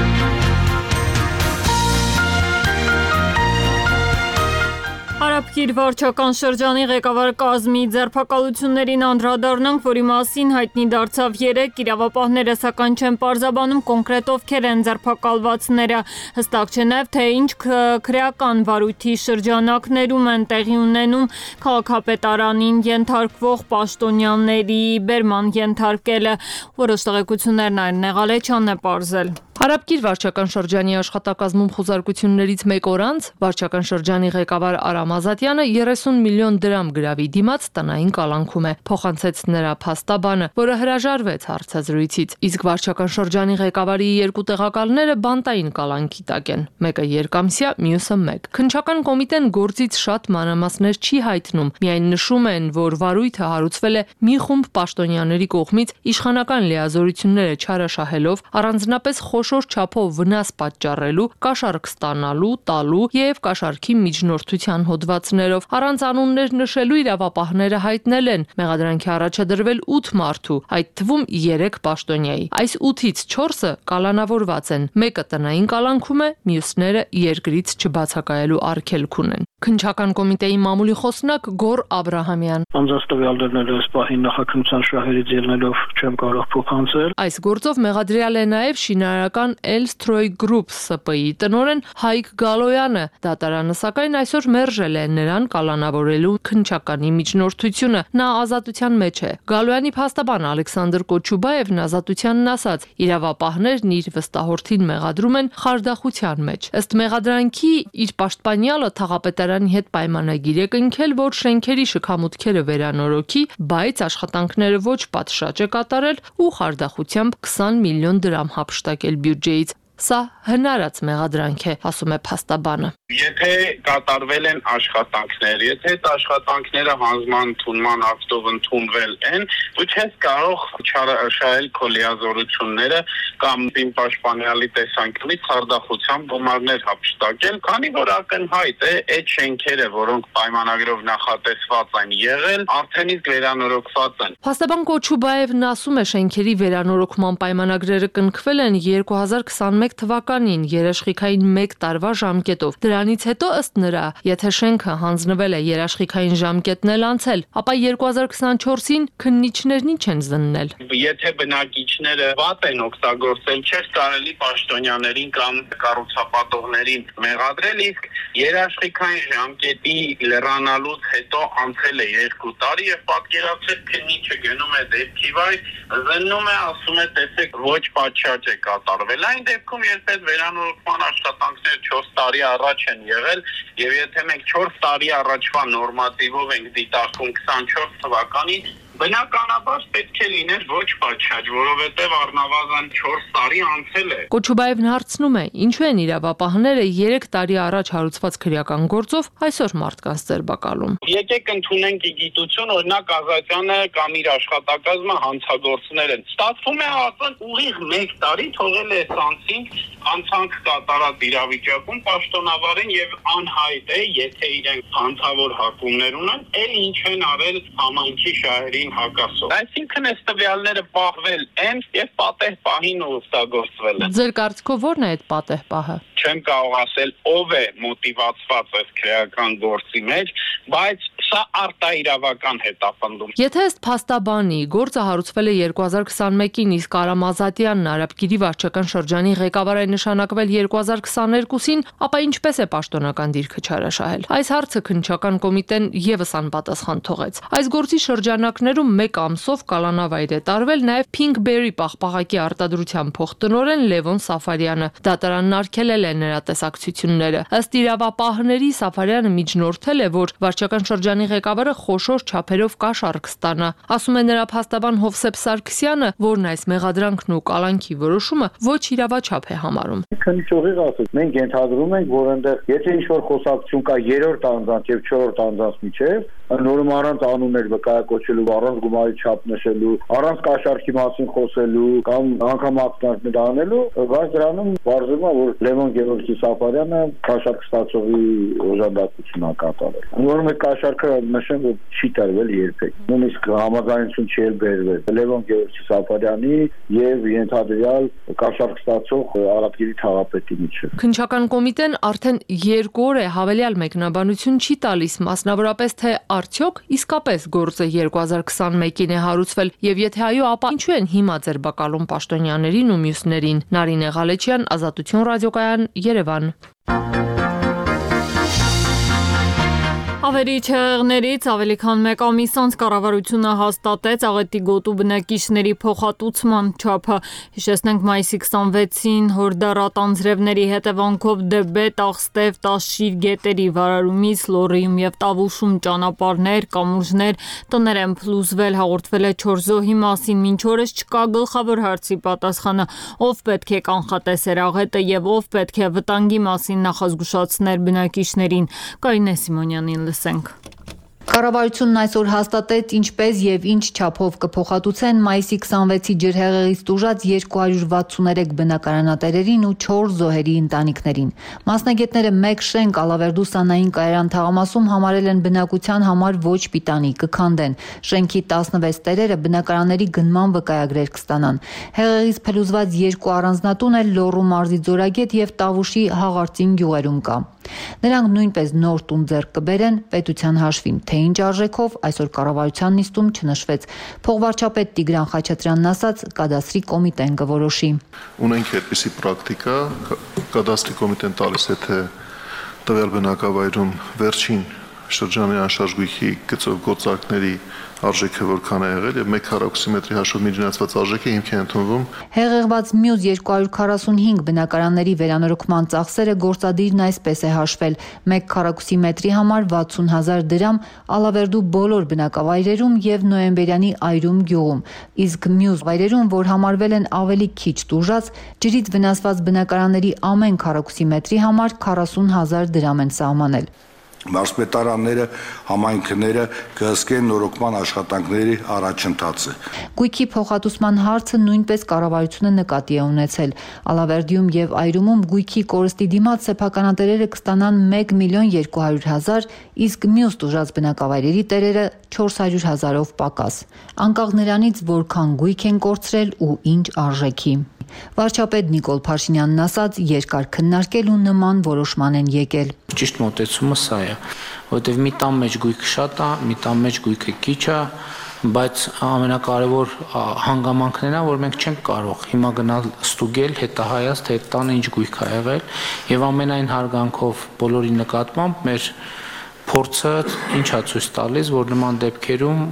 Արաբկիր վարչական շրջանի ղեկավար կազմի ձերբակալություններին անդրադառնանք, որի մասին հայտնի դարձավ երեկ, իրավապահները սակայն չեն պարզաբանում կոնկրետ ովքեր են ձերբակալվածները, հստակ չէ նաև թե ինչ քրեական վարույթի շրջանակներում են տեղի ունենում քաղաքապետարանին ենթարկվող պաշտոնյաների բերման ենթարկելը, որոշ տեղեկություններն այն Նեղալեչյանն է պարզել։ Արաբկիր վարչական շրջանի աշխատակազմում խոզարկություններից մեկ օր անց վարչական շրջանի ղեկավար Արամ Ազատյանը երեսուն միլիոն դրամ գրավի դիմաց տնային կալանքում է, փոխանցեց նրա փաստաբանը, որը հրաժարվեց հարցազրույցից, իսկ վարչական շրջանի ղեկավարի երկու տեղակալները բանտային կալանքի տակ են, մեկը երկամսյա, մյուսը մեկ։ Քննչական կոմիտեն գործից շատ մանրամասներ չի հայտնում, միայն նշում են, որ վարույթը հարուցվել է մի խումբ պաշտոնյաների կողմից իշխանական լիազորությունները չարաշահելով, առանձնապես խոշոր չափով վնաս պատճառելու, կաշառք ստանալու, տալու եւ կաշառքի միջնորդության հոդվածներով առանց անուններ նշելու իրավապահները հայտնել են մեղադրանքի առաջադրվել ութ մարդու, այդ թվում երեք պաշտոնյայի։ Այս ութից չորսը կալանավորված են, մեկը տնային կալանքում է, մյուսները երկրից չբացակայելու արգելք ունեն։ Քննչական կոմիտեի մամուլի խոսնակ Գոր Աբրահամյան։ Անձանց տվյալներն այս պահին նախաքննության շահերից ելնելով չեմ կարող փոխանցել։ Այս գործով մեղադրյալ է նաև շինարարական Elstroy Group S P I տնօրեն Հայկ Գալոյանը։ Դատարանը սակայն այսօր մերժել է նրան կալանավորելու քննչականի միջնորդությունը։ Նա ազատության մեջ է։ Գալոյանի փաստաբան Ալեքսանդր Կոչուբաևն ազատությանն ասաց. իրավապահներն իր վստահորդին մեղադրում են խարդախության մեջ։ Ըստ մեղադրանքի իր պաշտպանյալը թաղապետարանի հետ պայմանագիր է կնքել, որ շենքերի շքամուտքերը վերանորոգի, բայց աշխատանքները ոչ պատշաճ է կատարել ու խարդախությամբ քսան միլիոն դրամ հափշտակել բյուջեից։ Սա հնարած մեղադրանք է, ասում է փաստաբանը։ Եթե կատարվել են աշխատանքներ, եթե այդ աշխատանքները հանձնման ընդունման ակտով ընդունվել են, դու չես կարող չարաշահել քո լիազորությունները կամ իմ պաշտպանյալի տեսանկյունից խարդախությամբ գումարներ հափշտակել, քանի որ ակնհայտ է այդ շենքերը, որոնք պայմանագրով նախատեսված են եղել, արդեն իսկ վերանորոգված են։ Փաստաբան Կոչուբաևն ասում է, շենքերի վերանորոգման պայմանագրերը կնքվել են երկու հազար քսաներկու թվականին երաշխիքային մեկ տարվա ժամկետով։ Դրանից հետո ըստ նրա, եթե շենքը հանձնվել է երաշխիքային ժամկետն էլ անցել, ապա երկու հազար քսանչորսին քննիչներն ինչ են զննել։ Եթե բնակիչները վատ են օգտագործել, չէր կարելի պաշտոնյաներին կամ կառուցապատողներին մեղադրել, իսկ երաշխիքային ժամկետի լրանալուց հետո անցել է երկու տարի եւ պատկերացրեք քննիչը գնում է դեպքի վայր, զննում է, ասում է, տեսեք, ոչ պատշաճ է կատարվել։ Այն դեպքում երբ այդ վերանորոգման աշխատանքները չորս տարի առաջ են եղել եւ եթե մենք չորս տարի առաջվա նորմատիվով ենք դիտարկում քսանչորս թվականին, բնականաբար պետք է լիներ ոչ պատշաճ, որովհետև առնվազն չորս տարի անցել է։ Կոչուբաևն հարցնում է, ինչու են իրավապահները երեք տարի առաջ հարուցված քրեական գործով այսօր մարդկանց ձերբակալում։ Եկեք ընդունենք ի գիտություն, օրինակ Ազատյանը կամ իր աշխատակազմը հանցագործներ են։ Ստացվում է ասեն ուղիղ մեկ տարի թողել է սանցին անցանք կատարած իրավիճակում պաշտոնավարին եւ անհայտ է, եթե իրենք հանցավոր հակումներ ունեն, ել ինչ են արել համայնքի շահերին հակասող։ Այսինքն այս տվյալները պահվել են եւ պատեհ պահին օգտագործվել են։ Ձեր կարծիքով ո՞րն է այդ պատեհ պահը։ Չեմ կարող ասել ով է մոտիվացված այս քրեական գործի մեջ, բայց սա արտաիրավական հետապնդում։ Եթե ըստ փաստաբանի գործը հարուցվել է երկու հազար քսանմեկին, իսկ Արամ Ազատյանն Արաբկիրի վարչական շրջանի ղեկավար է նշանակվել երկու հազար քսաներկուսին, ապա ինչպես է պաշտոնական դիրքը չարաշահել։ Այս հարցը քննչական կոմիտեն եւս անպատասխան թողեց։ Այս գործի շրջանակներում մեկ ամսով կալանավայր է տարվել նաեւ Pinkberry պաղպաղակի արտադրության փոխտնօրեն Լևոն Սաֆարյանը։ Դատարանն արգելել է նրա տեսակցությունները։ Ըստ իրավապահների Սաֆարյանը միջնորդել է, որ վարչական շրջանի ղեկավարը խոշոր չափերով կաշառք ստանա։ Ասում է նրա փաստաբան Հովսեփ Սարգսյանը, որն այս մեղադրանքն ու կալանքի որոշումը ոչ իրավաչափ է համարում։ Քննիչողի ասած, մենք ենթադրում ենք, որ այնտեղ եթե ինչ-որ խոսակցություն կա երրորդ անձանց եւ չորրորդ անձանց միջեւ, նորմալ առանց անուններ վկայակոչելու, առանց գումարի չափ նշելու, առանց կաշառքի մասին խոսելու կամ անգամ ակտներ անելու, բայց դրանում բարձրում է, որ Լևոն Գևորգի Սաֆարյանը կաշառք ստացողի օժանդակություն ա կատարել։ Նորմալ կաշառքը նշեմ, որ չի տրվել երբեք։ Նույնիսկ համաձայնություն չի բերվել Լևոն Գևորգի Սաֆարյանի եւ ենթադրյալ կաշառք ստացող Արաբգիրի թաղապետի միջեւ։ Քննչական կոմիտեն արդեն երկու օր է հավելյալ մեկնաբանություն չի տալիս, մասնավորապես թե արդյոք իսկապես գործը երկու հազար քսանմեկին է հարուցվել եւ եթե այո, ապա ինչու են հիմա ձերբակալում պաշտոնյաներին ու մյուսներին։ Նարինե Ղալեչյան, Ազատություն ռադիոկայան, Երևան։ Ավերիչ հեղեղներից ավելի քան մեկ ամիս անց կառավարությունը հաստատեց աղետի գոտու բնակիչների փոխհատուցման չափը։ Հիշեցնենք մայիսի քսանվեցին հորդառատ անձրևների հետևանքով Դեբետ, Աղստև, Տաշիր գետերի վարարումից Լոռիում եւ Տավուշում ճանապարհներ, կամուրջներ, տներ են փլուզվել, հաղորդվել է չոր զոհի մասին, մինչ օրս չկա գլխավոր հարցի պատասխանը, ով պետք է կանխատեսեր աղետը եւ ով պետք է վտանգի մասին նախազգուշացներ բնակիչներին։ Կարինե Սիմոնյանին լսենք։ Կառավարությունն այսօր հաստատեց ինչպես եւ ինչ չափով կփոխհատուցեն մայիսի քսանվեցի ջրհեղեղից տուժած երկու հարյուր վաթսուներեք բնակարանատերերին ու չորս զոհերի ընտանիքներին։ Մասնագետները մեկ շենք Ալավերդու սանային կայարան թաղամասում համարել են բնակության համար ոչ պիտանի, կքանդեն։ Շենքի տասնվեց տերերը բնակարանների գնման վկայագրեր կստանան։ Հեղեղից փլուզված երկու առանձնատուն էլ Լոռու մարզի Ձորագետ եւ Տավուշի Հաղարծին գյուղերում կա։ Նրանք նույնպես նոր տուն ձեռք կբերեն պետության հաշվին, թե ինչ արժեքով այսօր կառավարության նիստում չնշվեց։ Փոխվարչապետ Տիգրան Խաչատրյանն ասաց, կադաստրի կոմիտեն կորոշի։ Ունենք այդպիսի պրակտիկա, կադաստրի կոմիտեն տալիս է, թե տվյալ բնակավայրում վերջին շրջանի անշարժ գույքի գծով գործարքների արժեքը որքան է եղել եւ մեկ քառակուսի հաշվով միջնացված արժեքը հիմք է ընդունվում։ Հեղեղված մյուս երկու հարյուր քառասունհինգ բնակարանների վերանորոգման ծախսերը գործադիրն այսպես է հաշվել. մեկ քառակուսի մետրի համար վաթսուն հազար դրամ Ալավերդու բոլոր բնակավայրերում եւ նոյեմբերյանի Այրում գյուղում, իսկ մյուս վայրերում, որ համարվել են ավելի քիչ տուժած, ջրից վնասված բնակարանների ամեն քառակուսի մետրի համար քառասուն հազար դրամ են սահմանել։ Մարզպետարանները, համայնքները կհսկեն նորոգման աշխատանքների առաջընթացը։ Գույքի փոխհատուցման հարցը նույնպես կառավարությունը նկատի է ունեցել։ Ալավերդիում եւ Այրումում գույքի կորստի դիմաց սեփականատերերը կստանան մեկ միլիոն երկու հարյուր հազար, իսկ մյուս տուժած բնակավայրերի տերերը չորս հարյուր հազարով պակաս։ Անկախ նրանից, որքան գույք են կորցրել ու ինչ արժեքի։ Վարչապետ Նիկոլ Փաշինյանն ասաց, երկար քննարկել ու նման որոշման են եկել։ Ճիշտ մոտեցումը սա է, որովհետև մի տան մեջ գույքը շատ է, մի տան մեջ գույքը քիչ է, բայց ամենակարևոր հանգամանքն է, որ մենք չենք կարող հիմա գնալ ստուգել, հետահայաց, թե այդ տանը ինչ գույք է եղել, եւ ամենայն հարգանքով բոլորի նկատմամբ մեր փորձը ինչ է ցույց տալիս, որ նման դեպքերում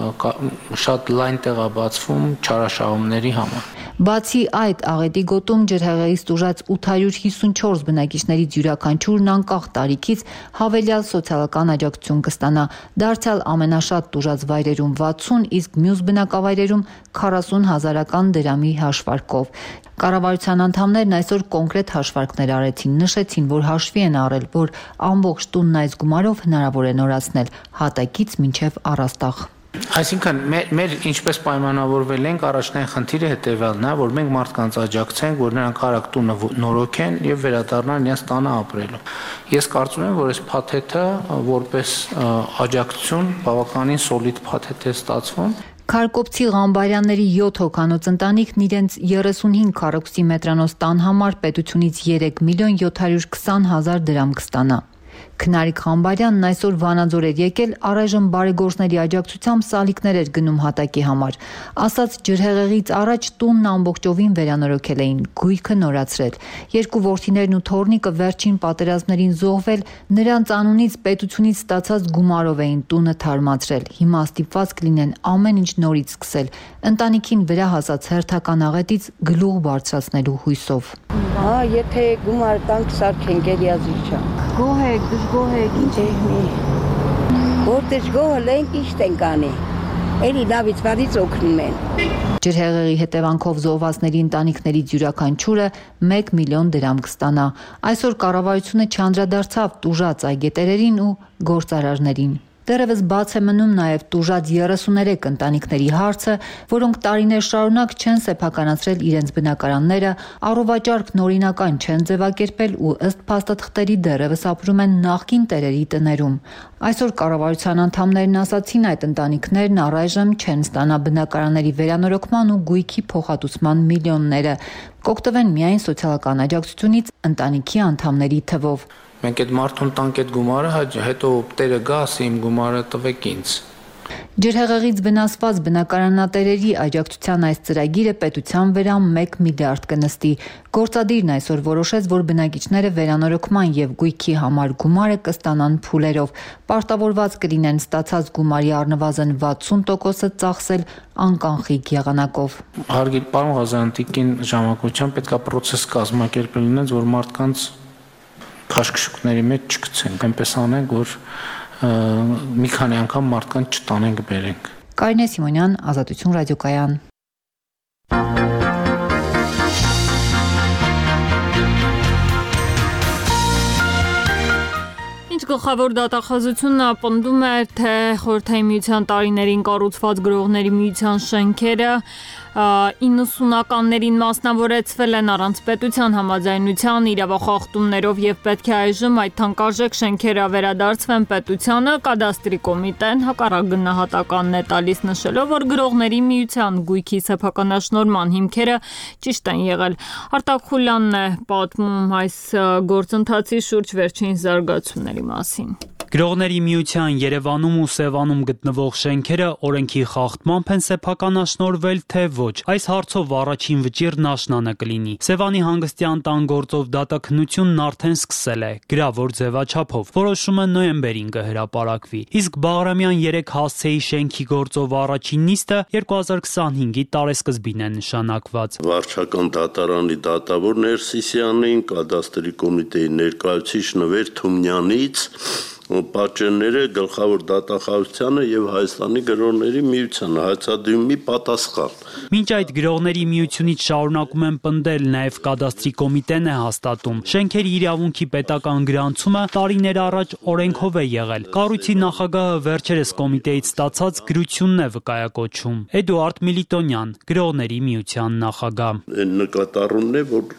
շատ լայն տեղ է բացվում չարաշահումների համար։ Բացի այդ, աղետի գոտում ջրհեղեղից տուժած ութ հարյուր հիսունչորս բնակիչներից յուրաքանչյուրն անկախ տարիքից հավելյալ սոցիալական աջակցություն կստանա, դարձյալ ամենաշատ տուժած վայրերում վաթսուն, իսկ մյուս բնակավայրերում քառասուն հազարական դրամի հաշվարկով։ Կառավարության անդամներն այսօր կոնկրետ հաշվարկներ արեցին, նշեցին, որ հաշվի են առել, որ ամբողջ տունն այս գումարով հնարավոր է նորացնել հատակից մինչև առաստաղ։ Այսինքն մեր, մեր ինչպես պայմանավորվել ենք, առաջնային խնդիրը հետևյալն է, որ մենք մարդկանց աջակցենք, որ նրանք արագ տունը նորոգեն եւ վերադառնան իրենց տանը ապրելու։ Ես կարծում եմ, որ այս փաթեթը որպես աջակցություն բավականին սոլիդ փաթեթ է ստացվում։ Քարկոպցի Ղամբարյանների յոթ հոգանոց ընտանիքն իրենց երեսունհինգ քառակուսի մետրանոց տան համար պետությունից երեք միլիոն յոթ հարյուր քսան հազար դրամ կստանա։ Քնարիկ Ղամբարյանն այսօր Վանաձոր էր եկել, առայժմ բարեգործների աջակցությամբ սալիկներ էր գնում հատակի համար։ Ասաց, ջրհեղեղից առաջ տունն ամբողջովին վերանորոգել էին, գույքը նորացրել։ Երկու որդիներն ու թոռնիկը վերջին պատերազմներին զոհվել, նրանց անունից պետությունից ստացած գումարով էին տունը թարմացրել։ Հիմա ստիպված կլինեն ամեն ինչ նորից սկսել։ Ընտանիքին վրա հասած հերթական աղետից գլուխ բարձրացնելու հույսով։ Հա, եթե գումար տանք սարքենք, էլի ազիզ չա։ Գոհ եք, դժգոհ եք, ինչ է։ Որ դժգոհ ենք, ինչ ենք անի։ Էլի լավից վարից օգնում են։ Ջրհեղեղի հետևանքով զոհվածների ընտանիքներից յուրաքանչյուրը մեկ միլիոն դրամ կստանա։ Այսօր կառավարությունը չանդրադարձավ տուժած այգետերերին ու գործարարներին։ Դեռևս բաց է մնում նաև տուժած երեսուներեք ընտանիքների հարցը, որոնք տարիներ շարունակ չեն սեփականացրել իրենց բնակարանները, առողջարկ օրինական չեն ձևակերպել ու ըստ փաստաթղթերի դեռևս ապրում են նախկին տերերի տներում։ Այսօր կառավարության անդամներն ասացին, այդ ընտանիքներն առայժմ չեն ստանա բնակարանների վերանորոգման ու գույքի փոխհատուցման միլիոնները, կօգտվեն միայն սոցիալական աջակցությունից ընտանիքի անդամների թվով։ Մենք այդ մարդուն տանք այդ գումարը, հետո տերը գա, ասի իմ գումարը տվեք ինձ։ Ջրհեղեղից վնասված բնակարանատերերի աջակցության այս ծրագիրը պետության վրա մեկ միլիարդ կնստի։ Գործադիրն այսօր որոշեց, որ բնակիչները վերանորոգման եւ գույքի համար գումարը կստանան փուլերով։ Պարտավորված կլինեն ստացած գումարի առնվազն վաթսուն տոկոսը ծախսել անկանխիկ եղանակով։ Հարգելի պարոն Ղազարյան, ժամանակության պետքա process կազմակերպել լինենց, որ մարդկանց քաշքշուկների մեջ չգցենք, այնպես անենք, որ մի քանի անգամ մարդկանց չտանենք բերենք։ Կարինե Սիմոնյան, Ազատություն ռադիոկայան։ Ինչ գլխավոր դատախազությունն ապնդում է, թե Խորհրդային Միության տարիներին կառուցված գրողների միության շենքերը իննսունականներին մասնավորեցվել են առանց պետության համաձայնության իրավախախտումներով եւ պետք է այժմ այդ թանկարժեք շենքերը վերադարձվեն պետությանը, կադաստրի կոմիտեն հակառակ գնահատականն է տալիս, նշելով, որ գրողների միության գույքի սեփականաշնորհման հիմքերը ճիշտ են եղել։ Արտակ Խուլյանն է պատմում այս գործընթացի շուրջ վերջին զարգացումների մասին։ Գրողների միության Երևանում ու Սևանում գտնվող շենքերը օրենքի խախտմամբ են սեփականաշնորհվել, թե ոչ։ Այս հարցով առաջին վճիռն աշնանը կլինի։ Սևանի հանգստյան տան գործով դատաքննությունն արդեն սկսել է, գրավոր ձևաչափով։ Որոշումը նոյեմբերին կհրապարակվի։ Իսկ Բաղրամյան երեք հասցեի շենքի գործով առաջին նիստը երկու հազար քսանհինգի տարեսկզբին է նշանակված։ Վարչական դատարանի դատավոր Ներսիսյանին, կադաստրի կոմիտեի ներկայացուցիչ Նվեր Թումյանից պատճենները գլխավոր դատախազությանը եւ Հայաստանի գրողների միությանը հայցադիմի պատասխան։ Մինչ այդ գրողների միությունից շարունակում են պնդել, նաեւ կադաստրի կոմիտեն է հաստատում։ Շենքերի իրավունքի պետական գրանցումը տարիներ առաջ օրենքով է եղել։ Կառույցի նախագահը վերջերս կոմիտեից ստացած գրությունն է վկայակոչում։ Էդուարդ Միլիտոնյան, գրողների միության նախագահ։ Այն նկատառումն է, որ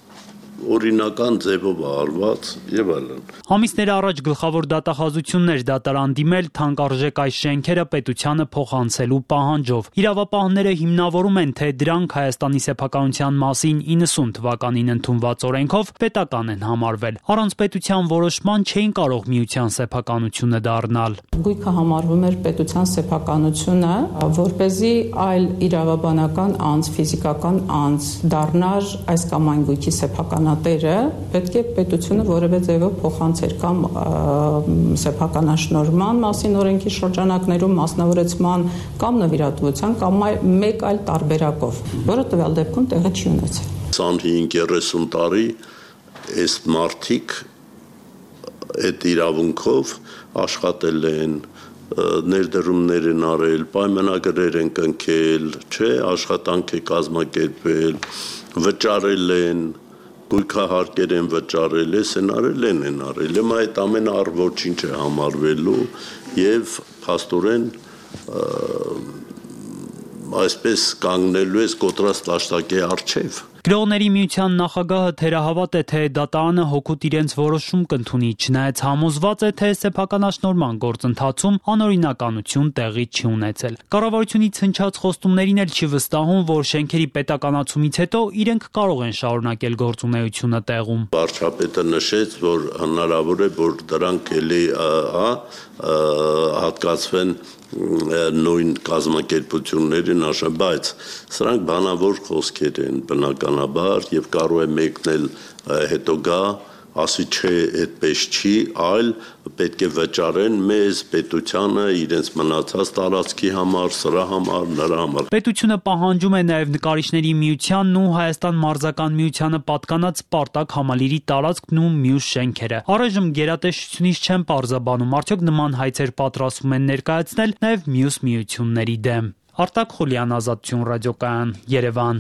օրինական ձևով արված եւ այլն։ Ամիսներ առաջ գլխավոր դատախազություններ դատարան դիմել թանկարժեք այս շենքերը պետությանը փոխանցելու պահանջով։ Իրավապահները հիմնավորում են, թե դրանք Հայաստանի սեփականության մասին իննսուն թվականին ընդունված օրենքով պետական են համարվել։ Առանց պետության որոշման չէին կարող միության սեփականությունը դառնալ։ Գույքը համարվում էր պետության սեփականությունը, որպեսզի այլ իրավաբանական անձ, ֆիզիկական անձ դառնար այս կամ այն գույքի սեփականատերը, պետք է պետությունը որևէ ձևով փոխանցեր կամ սեփականաշնորհման մասին օրենքի շրջանակներում մասնավորեցման կամ նվիրատվության կամ մեկ այլ տարբերակով, որը տվյալ դեպքում տեղի չի ունեցել։ քսանհինգ երեսուն տարի այս մարդիկ այդ իրավունքով աշխատել են, ներդրումներ են արել, պայմանագրեր են կնքել, չէ, աշխատանք է կազմակերպել, վճարել են, գույքահարկեր են վճարել, են արել են, են արել, եմ այդ ամեն առ ոչինչ է համարվելու և փաստորեն այսպես կանգնելու ես կոտրած տաշտակի առջև։ Գրողների միության նախագահը թերահավատ է, թե դատարանը հօգուտ իրենց որոշում կընդունի, չնայած համոզված է, թե սեփականաշնորհման գործընթացում անօրինականություն տեղի չի ունեցել։ Կառավարությունից հնչած խոստումներին էլ չի վստահում, որ շենքերի պետականացումից հետո իրենք կարող են շարունակել գործունեությունը տեղում։ Վարչապետը նշեց, որ հնարավոր է, որ դրանք էլի հատկացվեն նույն կազմակերպություններին աշա, բայց սրանք բանավոր խոսքեր են բնականաբար եւ կարող է մեկնել հետո գա, ասի չէ, այդպես չի, այլ պետք է վճարեն մեզ պետությանը իրենց մնացած տարածքի համար, սրա համար, նրա համար։ Պետությունը պահանջում է նաև նկարիչների միությանն ու Հայաստան մարզական միությանը պատկանած Սպարտակ համալիրի տարածքն ու մյուս շենքերը։ Առայժմ գերատեսչությունից չեն պարզաբանում, արդյոք նման հայցեր պատրաստվում են ներկայացնել նաև մյուս միությունների դեմ։ Արտակ Խուլյան, Ազատություն ռադիոկայան, Երևան։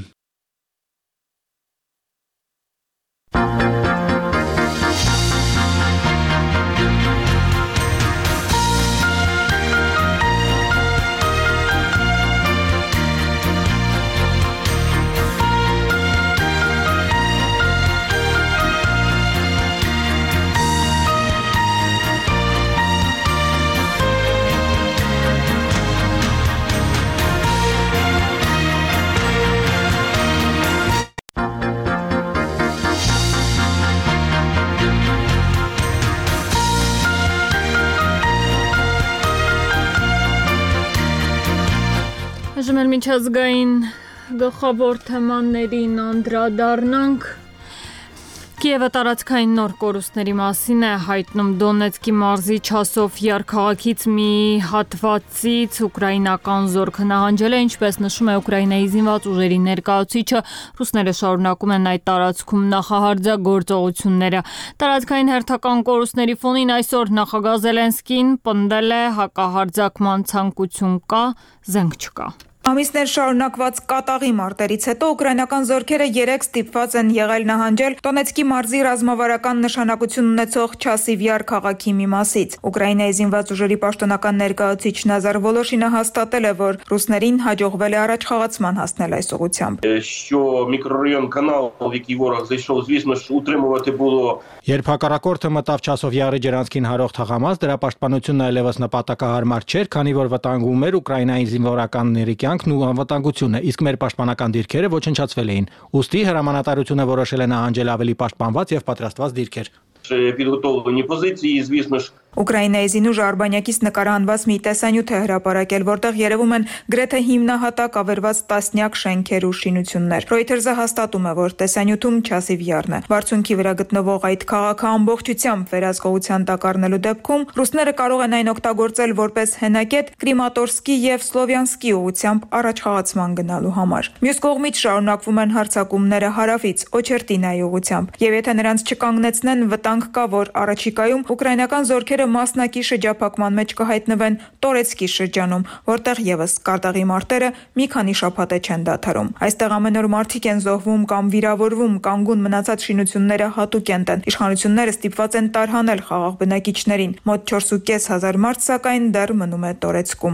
միջազգային գլխավոր թեմաներին անդրադառնանք։ Կիևը տարածքային նոր կորուստների մասին է հայտնում Դոնեցկի մարզի Չասովյար քաղաքից մի հատվածից ուկրաինական զորքը նահանջել է, ինչպես նշում է Ուկրաինայի զինված ուժերի ներկայացուցիչը, ռուսները շարունակում են այդ տարածքում նախահարձակողությունները։ Տարածքային հերթական կորուստների ֆոնին այսօր նախագահ Զելենսկին պնդել է հակահարձակման ցանկություն կա, զենք չկա։ Ամիսներ շարունակված կատաղի մարտերից հետո ուկրաինական զորքերը երեք ստիպված են եղել նահանջել Դոնեցկի մարզի ռազմավարական նշանակություն ունեցող Չասիվյար քաղաքի մի մասից։ Ուկրաինայի զինված ուժերի պաշտոնական ներկայացուցիչ Նազար Վոլոշինը հաստատել է, որ ռուսներին հաջողվել է առաջխաղացման հասնել այս ուղղությամբ։ Що мікрорайон канал, в який ворог зайшов, звісно ж, утримувати було. Երբ հակառակորդը մտավ Չասովյարի ջրանցքին հարող թաղամաս, դրա պաշտպանությունն այլևս նպատակահարմար չէր, քանի որ վտանգում էր Ուկրաինայի զինվորականների կյանքն ու անվտանգությունը, իսկ մեր պաշտպանական դիրքերը ոչնչացվել էին։ Ուստի հրամանատարությունը որոշել է նահանջել ավելի պաշտպանված եւ պատրաստված դիրքեր։ Підготовлені позиції, звісно ж. Ուկրաինայի զինուժը Արբանյակից նկարահանված մի տեսանյութ է հրապարակել, որտեղ երևում են գրեթե հիմնահատակ ավերված տասնյակ շենքեր ու շինություններ։ Reuters-ը հաստատում է, որ տեսանյութում Չասիվյարն է։ Վարձունքի վրա գտնվող այդ քաղաքը ամբողջությամբ վերահսկողության տակ առնելու դեպքում ռուսները կարող են այն օգտագործել որպես հենակետ Կրիմատորսկի եւ Սլովյանսկի ուղղությամբ առաջխաղացման գնալու համար։ Մյուս կողմից շարունակվում են հարձակումները հարավից Օչերտինայի ուղղությամբ, եւ եթե նրանց չկանգնեցնեն, վտանգ կա, որ առաջիկայում ուկրաինական զորքերը մասնակի շրջափակման մեջ կհայտնվեն Տորեցկի շրջանում, որտեղ եւս կարտաղի մարտերը մի քանի շաբաթ է չեն դադարում։ Այստեղ ամեն օր մարդիկ են զոհվում կամ վիրավորվում, կանգուն մնացած шինությունները հատուկ են տեն։ Իշխանությունները ստիպված են տարհանել խաղաղ բնակիչներին։ Մոտ չորս ու կես հազար մարդ սակայն դեռ մնում է Տորեցկում։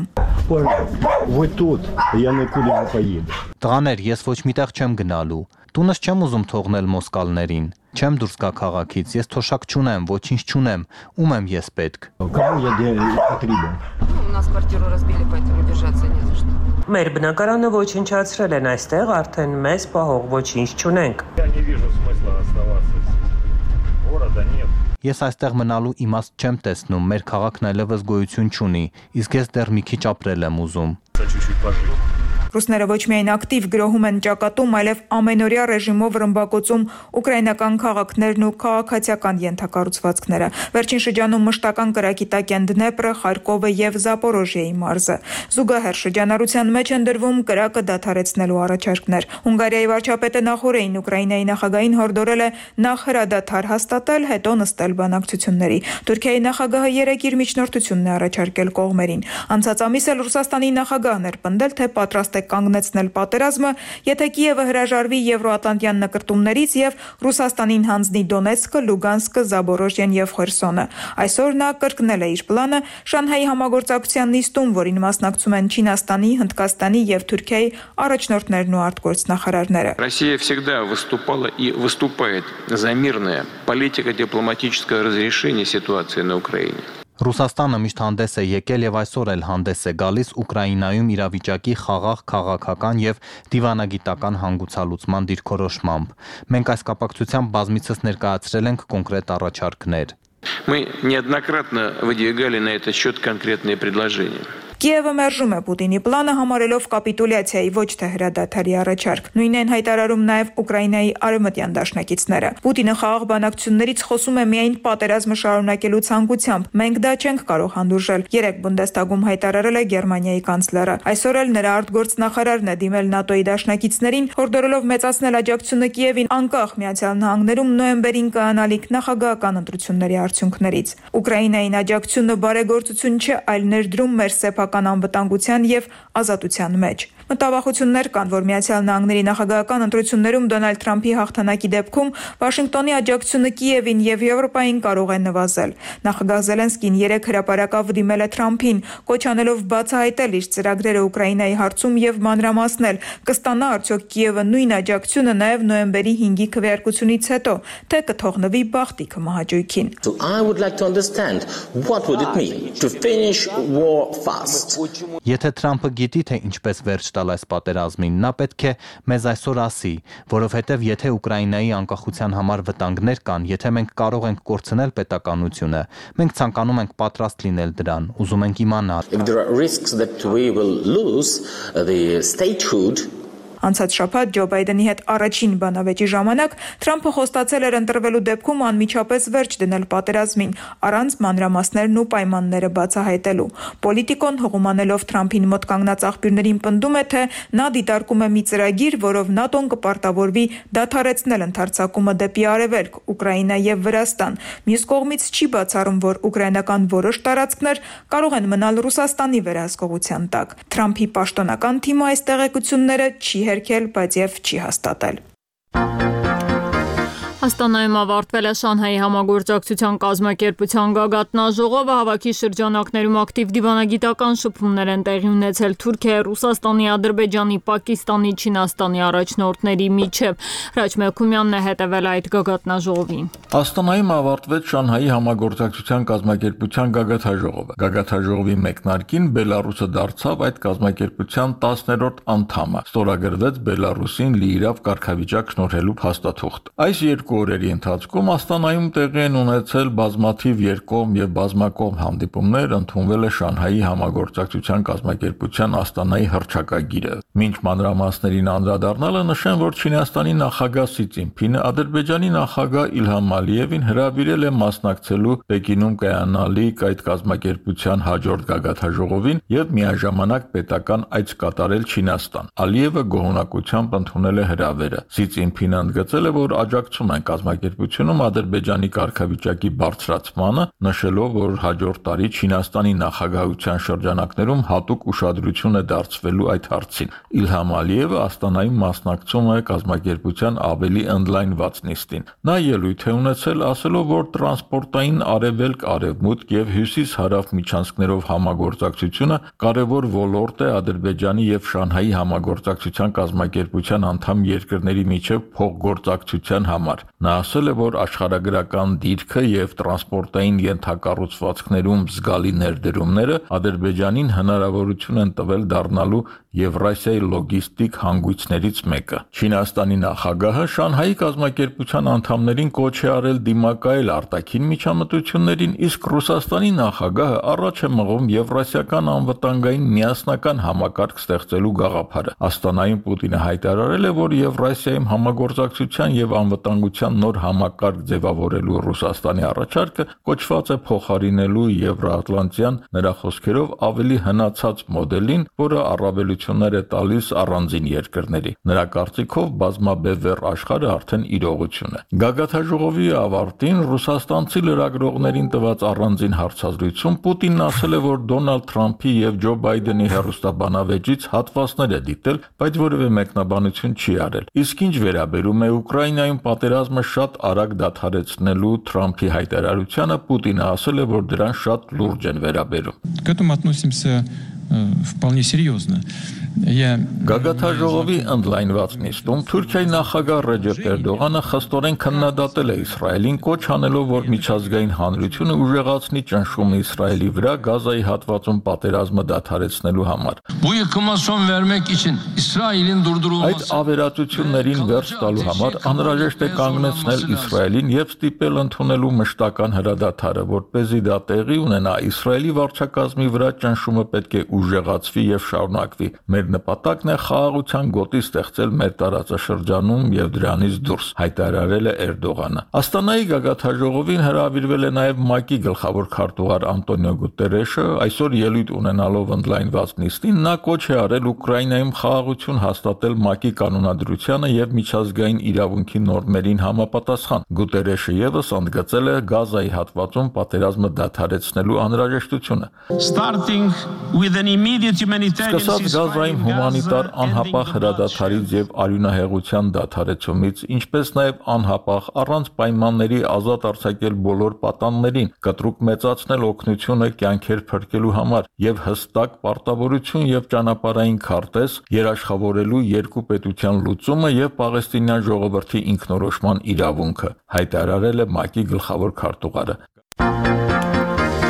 Տղաներ, ես ոչ միտեղ չեմ գնալու։ Տունս չեմ ուզում թողնել մոսկալներին։ Չեմ դուրս գա քաղաքից, ես թոշակ չունեմ, ոչինչ չունեմ, ում եմ ես պետք։ Մեր բնակարանը ոչնչացրել են այստեղ, արդեն մեզ պահող ոչինչ չունենք։ Ես այստեղ մնալու իմաստ չեմ տեսնում, մեր քաղաքն այլևս գոյություն չունի, իսկ ես դեռ մի քիչ ապրել եմ ուզում։ Ռուսները ոչ միայն ակտիվ գրոհում են ճակատում, այլև ամենօրյա ռեժիմով ռմբակոծում ուկրաինական քաղաքներն ու քաղաքացիական ենթակառուցվածքները։ Վերջին շրջանում մշտական կրակի տակ են Դնեպրը, Խարկովը եւ Զապորոժիայի մարզը։ Զուգահեռ շրջանառության մեջ են դրվում կրակը դադարեցնելու առաջարկներ։ Հունգարիայի վարչապետը նախորդին Ուկրաինայի նախագահին հորդորել է նախ հրադադար հաստատել, հետո նստել բանակցությունների։ Թուրքիայի նախագահը երեք իր միջնորդությունն է առաջարկել կողմերին։ Անցած ամիս էլ Ռուսաստանի նախագահն էր պնդել, թե պատրաստ է կանգնեցնել պատերազմը, եթե Կիևը հրաժարվի Եվրոատլանտյան նկրտումներից եւ Ռուսաստանին հանձնի Դոնեցկը, Լուգանսկը, Զաբորոժիան եւ Խերսոնը։ Այսօր նա կրկնել է իր պլանը Շանհայի համագործակցության նիստում, որին մասնակցում են Չինաստանի, Հնդկաստանի եւ Թուրքիայի առաջնորդներն ու արտգործնախարարները։ Россия всегда выступала и выступает за мирное политико-дипломатическое разрешение ситуации на Украине. Ռուսաստանը միշտ հանդես է եկել եւ այսօր էլ հանդես է գալիս Ուկրաինայում իրավիճակի խաղաղ, քաղաքական եւ դիվանագիտական հանգուցալուծման դիրքորոշմամբ։ Մենք այս կապակցությամբ բազմիցս ներկայացրել ենք կոնկրետ առաջարկներ։ Мы неоднократно выдвигали на этот счет конкретные предложения. Կիևը մերժում է Պուտինի պլանը համարելով կապիտուլյացիայի ոչ թե հրադադարի առաջարկ։ Նույնն են հայտարարում նաև Ուկրաինայի արևմտյան դաշնակիցները։ Պուտինը խաղաղ բանակցություններից խոսում է միայն պատերազմը շարունակելու ցանկությամբ։ Մենք դա չենք կարող հանդուրժել։ Երեք Բունդեստագում հայտարարել է Գերմանիայի կանցլերը։ Այսօր էլ նրա արտգործնախարարն է դիմել ՆԱՏՕ-ի դաշնակիցներին, հորդորելով մեծացնել աջակցությունը Կիևին անկախ Միացյալ Նահանգներում նոյեմբերին կայանալիք նախագահական ընտրությունների արդյունքներից։ Ուկրաինային աջակցությունը բարեգործություն չէ, այլ ներդրում մեր սեփական անվտանգության եւ ազատության մեջ։ Մտավախություններ կան, որ Միացյալ Նահանգների նախագահական ընտրություններում Դոնալդ Թրամփի հաղթանակի դեպքում Վաշինգտոնի աջակցությունը Կիևին եւ Եվրոպային կարող է նվազել։ Նախագահ Զելենսկին երեք հրապարակավ դիմել է Թրամփին, կոչ անելով բացահայտել իր ծրագրերը Ուկրաինայի հարցում եւ մանրամասնել, կստանա արդյոք Կիևը նույն աջակցությունը նաեւ նոյեմբերի հինգի քվեարկությունից հետո, թե կթողնվի Բախտիկը մահաճույքին։ So I would like to understand what would it mean to finish war fast. Եթե Թրամփը գիտի, թե ինչպես վերջ տալ այս պատերազմին։ Նա պետք է մեզ այսօր ասի, որովհետև եթե Ուկրաինայի անկախության համար վտանգներ կան, եթե մենք կարող ենք կորցնել պետականությունը, մենք ցանկանում ենք պատրաստ լինել դրան, ուզում ենք իմանալ։ If there are risks that we will lose the statehood. Անցած շաբաթ Ջո Բայդենի հետ առաջին բանավեճի ժամանակ Թրամփը խոստացել էր ընտրվելու դեպքում անմիջապես վերջ դնել պատերազմին, առանց մանրամասներն ու պայմանները բացահայտելու։ Պոլիտիկոն հողումանելով Թրամփին մոտ կանգնած աղբյուրներին պնդում է, թե նա դիտարկում է մի ծրագիր, որով ՆԱՏՕ-ն կպարտավորվի դադարեցնել ընդարձակումը դեպի արևելք, Ուկրաինա եւ Վրաստան։ Մյուս կողմից չի բացառում, որ ուկրաինական որոշ տարածքներ կարող են մնալ Ռուսաստանի վերահսկողության տակ։ Թրամփի պաշտոնական թիմը այս տեղեկությունները չի հերքել, բայց եւ չի հաստատել։ Աստանայում ավարտվել է Շանհայի համագործակցության կազմակերպության գագաթնաժողովը, հավաքի շրջանակներում ակտիվ դիվանագիտական շփումներ են տեղի ունեցել Թուրքիայի, Ռուսաստանի, Ադրբեջանի, Պակիստանի, Չինաստանի առաջնորդների միջև։ Հրաչ Մեքումյանն է հետևել այդ գագաթնաժողովին։ Աստանայում ավարտվեց Շանհայի համագործակցության կազմակերպության գագաթնաժողովը։ Գագաթնաժողովի մեկնարկին Բելարուսը դարձավ այդ կազմակերպության տասներորդ անդամը։ Ստորագրվեց Բելարուսին լիիրավ կարգավիճակ շնորհելու փաստաթուղթ։ Այս երկու օրերի ընթացքում Աստանայում տեղի են ունեցել բազմաթիվ երկկողմ եւ բազմակողմ հանդիպումներ, ընդունվել է Շանհայի համագործակցության կազմակերպության Աստանայի հռչակագիրը։ Մինչ մանրամասներին անդրադառնալը նշեմ, որ Չինաստանի նախագահ Սի Ցզինփինը Ադրբեջանի նախագահ Իլհամ Ալիևին հրավիրել է մասնակցելու Պեկինում կայանալիք այդ կազմակերպության հաջորդ գագաթնաժողովին եւ միաժամանակ պետական այց կատարել Չինաստան։ Ալիևը գոհունակությամբ ընդունել է հրավերը։ Սի Ցզինփինը ընդգծել է, որ աջակցում են կազմակերպությունում Ադրբեջանի կարգավիճակի բարձրացմանը, նշելով, որ հաջորդ տարի Չինաստանի նախագահության շրջանակներում հատուկ ուշադրություն է դարձվելու այդ հարցին։ Իլհամ Ալիևը Աստանայում մասնակցում է կազմակերպության ավելի ընդլայնված նիստին։ Նա ելույթ է ունեցել, ասելով, որ տրանսպորտային արևելք-արևմուտք եւ հյուսիս-հարավ միջանցքներով համագործակցությունը կարևոր ոլորտ է Ադրբեջանի եւ Շանհայի համագործակցության կազմակերպության անդամ երկրների միջև փոխգործակցության համար։ Նա ասել է, որ աշխարհագրական դիրքը եւ տրանսպորտային ենթակառուցվածքներում զգալի ներդրումները Ադրբեջանին հնարավորություն են տվել դառնալու Եվրասիայի լոգիստիկ հանգույցներից մեկը։ Չինաստանի նախագահը Շանհայի կազմակերպության անդամներին կոչ է արել դիմակայել արտաքին միջամտություններին, իսկ Ռուսաստանի նախագահը առաջ է մղում եվրասիական անվտանգային միասնական համակարգ ստեղծելու գաղափարը։ Աստանայում Պուտինը հայտարարել է, որ Եվրասիայում համագործակցության եւ անվտանգության նոր համակարգ ձևավորելու Ռուսաստանի առաջարկը կոչված է փոխարինելու Եվրոատլանտյան, նրա խոսքերով, ավելի հնացած մոդելին, որը առավելություններ է տալիս առանձին երկրների։ Նրա կարծիքով բազմաբևեռ աշխարհը արդեն իրողություն է։ Գագաթնաժողովի ավարտին ռուսաստանցի լրագրողներին տված առանձին հարցազրույցում Պուտինն ասել է, որ Դոնալդ Թրամփի եւ Ջո Բայդենի հեռուստաբանավեճից հատվածներ է դիտել, բայց որևէ մեկնաբանություն չի արել։ Իսկ ինչ վերաբերում է Ուկրաինայում պատերազմը շատ արագ դադարեցնելու Թրամփի հայտարարությանը, Պուտինը ասել է, որ դրան շատ լուրջ են վերաբերում։ К этому относимся вполне серьезно. Գագաթնաժողովի ընդլայնված նիստում Թուրքիայի նախագահ Ռեջեփ Էրդողանը խստորեն քննադատել է Իսրայելին, կոչ անելով, որ միջազգային հանրությունը ուժեղացնի ճնշումը Իսրայելի վրա Գազայի հատվածում պատերազմը դադարեցնելու համար։ Այդ ավերածություններին վերջ տալու համար անհրաժեշտ է կանգնեցնել Իսրայելին եւ ստիպել ընդունելու մշտական հրադադարը, որպեսզի դա տեղի ունենա, Իսրայելի վարչակազմի վրա ճնշումը պետք է ուժեղացվի եւ շարունակվի։ Մեր նպատակն է խաղաղության գոտի ստեղծել մեր տարածաշրջանում եւ դրանից դուրս, հայտարարել է Էրդողանը։ Աստանայի գագաթնաժողովին հրավիրվել է նաեւ ՄԱԿ-ի գլխավոր քարտուղար Անտոնիո Գուտերեշը, այսօր ելույթ ունենալով ընդլայնված նիստին նա կոչ է արել Ուկրաինայում խաղաղություն հաստատել ՄԱԿ-ի կանոնադրությանը եւ միջազգային իրավունքի նորմերին համապատասխան։ Գուտերեշը եւս ընդգծել է Գազայի հատվածում պատերազմը դադարեցնելու անհրաժեշտությունը։ Սկսած Գազայում հումանիտար անհապաղ հրադադարից եւ արյունահեղության դադարեցումից, ինչպես նաեւ անհապաղ առանց պայմանների ազատ արձակել բոլոր պատաններին, կտրուկ մեծացնել օգնությունը կյանքեր փրկելու համար եւ հստակ պարտավորություն եւ ճանապարհային քարտեզ երաշխավորելու երկու պետության լուծումը եւ պաղեստինյան ժողովրդի ինքնորոշման իրավունքը, հայտարարել է ՄԱԿ-ի գլխավոր քարտուղարը։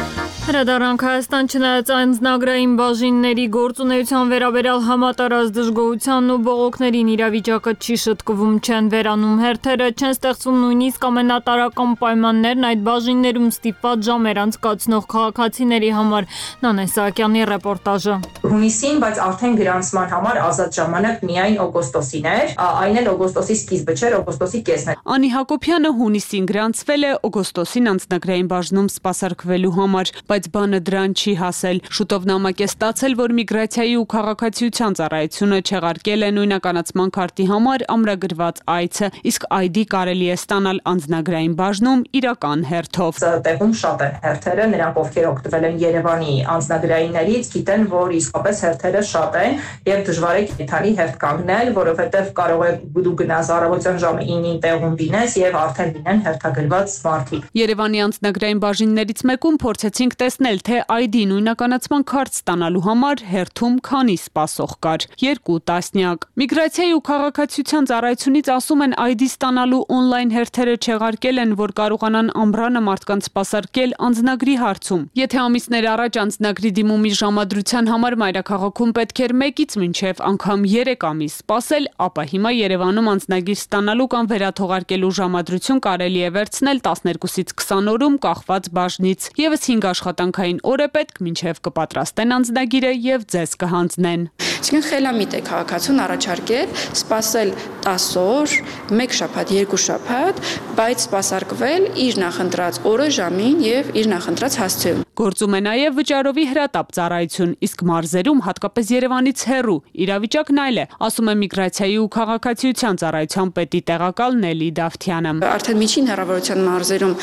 Հրադարանք Հայաստան չնայած անձնագրային բաժինների գործունեության վերաբերյալ համատարած դժգոհությանն ու բողոքներին իրավիճակը չի շտկվում, չեն վերանում հերթերը, չեն ստեղծվում նույնիսկ ամենատարրական պայմաններն այդ բաժիններում ստիպված ժամեր անցկացնող քաղաքացիների համար։ Նանե Սահակյանի ռեպորտաժը։ Հունիսին, բայց արդեն գրանցման համար ազատ ժամանակ միայն օգոստոսին էր, այն էլ օգոստոսի սկիզբը չէր, օգոստոսի կեսն էր։ Անի Հակոբյանը հունիսին գրանցվել է օգոստոսին անձնագրային բաժնում սպասարկվելու համար, բայց բանը դրան չի հասել։ Շուտով նամակ է ստացել, որ միգրացիայի ու քաղաքացիության ծառայությունը չեղարկել է նույնականացման քարտի համար ամրագրված այցը, իսկ այ դի կարելի է ստանալ անձնագրային բաժնում իրական հերթով։ Տեղում շատ են հերթերը, նրանք ովքեր օգտվել են Երևանի անձնագրայիններից, գիտեն, որ իսկապես հերթերը շատ են եւ դժվար է կենդանի հերթ կանգնել, որովհետեւ կարող է դու գնաս առավոտյան ժամը ինին տեղում լինես եւ արդեն լինեն հերթագրված մարդիկ։ Երևանի անձնագրային բաժիններից մեկում փորձեցինք տեսնել, թե այ դի նույնականացման քարտ ստանալու համար հերթում քանի սպասող կար։ Երկու տասնյակ։ Միգրացիայի ու քաղաքացիության ծառայությունից ասում են այ դի ստանալու օնլայն հերթերը չեղարկել են, որ կարողանան ամռանը մարդկանց սպասարկել անձնագրի հարցում։ Եթե ամիսներ առաջ անձնագրի դիմումի ժամադրության համար մայրաքաղաքում պետք էր մեկից մինչև անգամ երեք ամիս սպասել, ապա հիմա Երևանում անձնագիր ստանալու կամ վերաթողարկելու ժամադրություն կարելի է վերցնել տասներկուսից քսան օրում կախված բաժնից։ Եվս հինգ աշխատանքային օր է պետք, մինչև կպատրաստեն անձնագիրը եւ ձեզ կհանձնեն։ Այսինքն խելամիտ է քաղաքացուն առաջարկել սպասել տասը օր, մեկ շաբաթ, երկու շաբաթ, բայց սպասարկվել իր նախընտրած օրը, ժամին եւ իր նախընտրած հասցեում։ Գործում է նաև վճարովի հրատապ ծառայություն, իսկ մարզերում, հատկապես Երևանից հեռու, իրավիճակն այլ է, ասում է միգրացիայի ու քաղաքացիության ծառայության պետի տեղակալ Նելի Դավթյանը։ Արդեն միջին հեռավորության մարզերում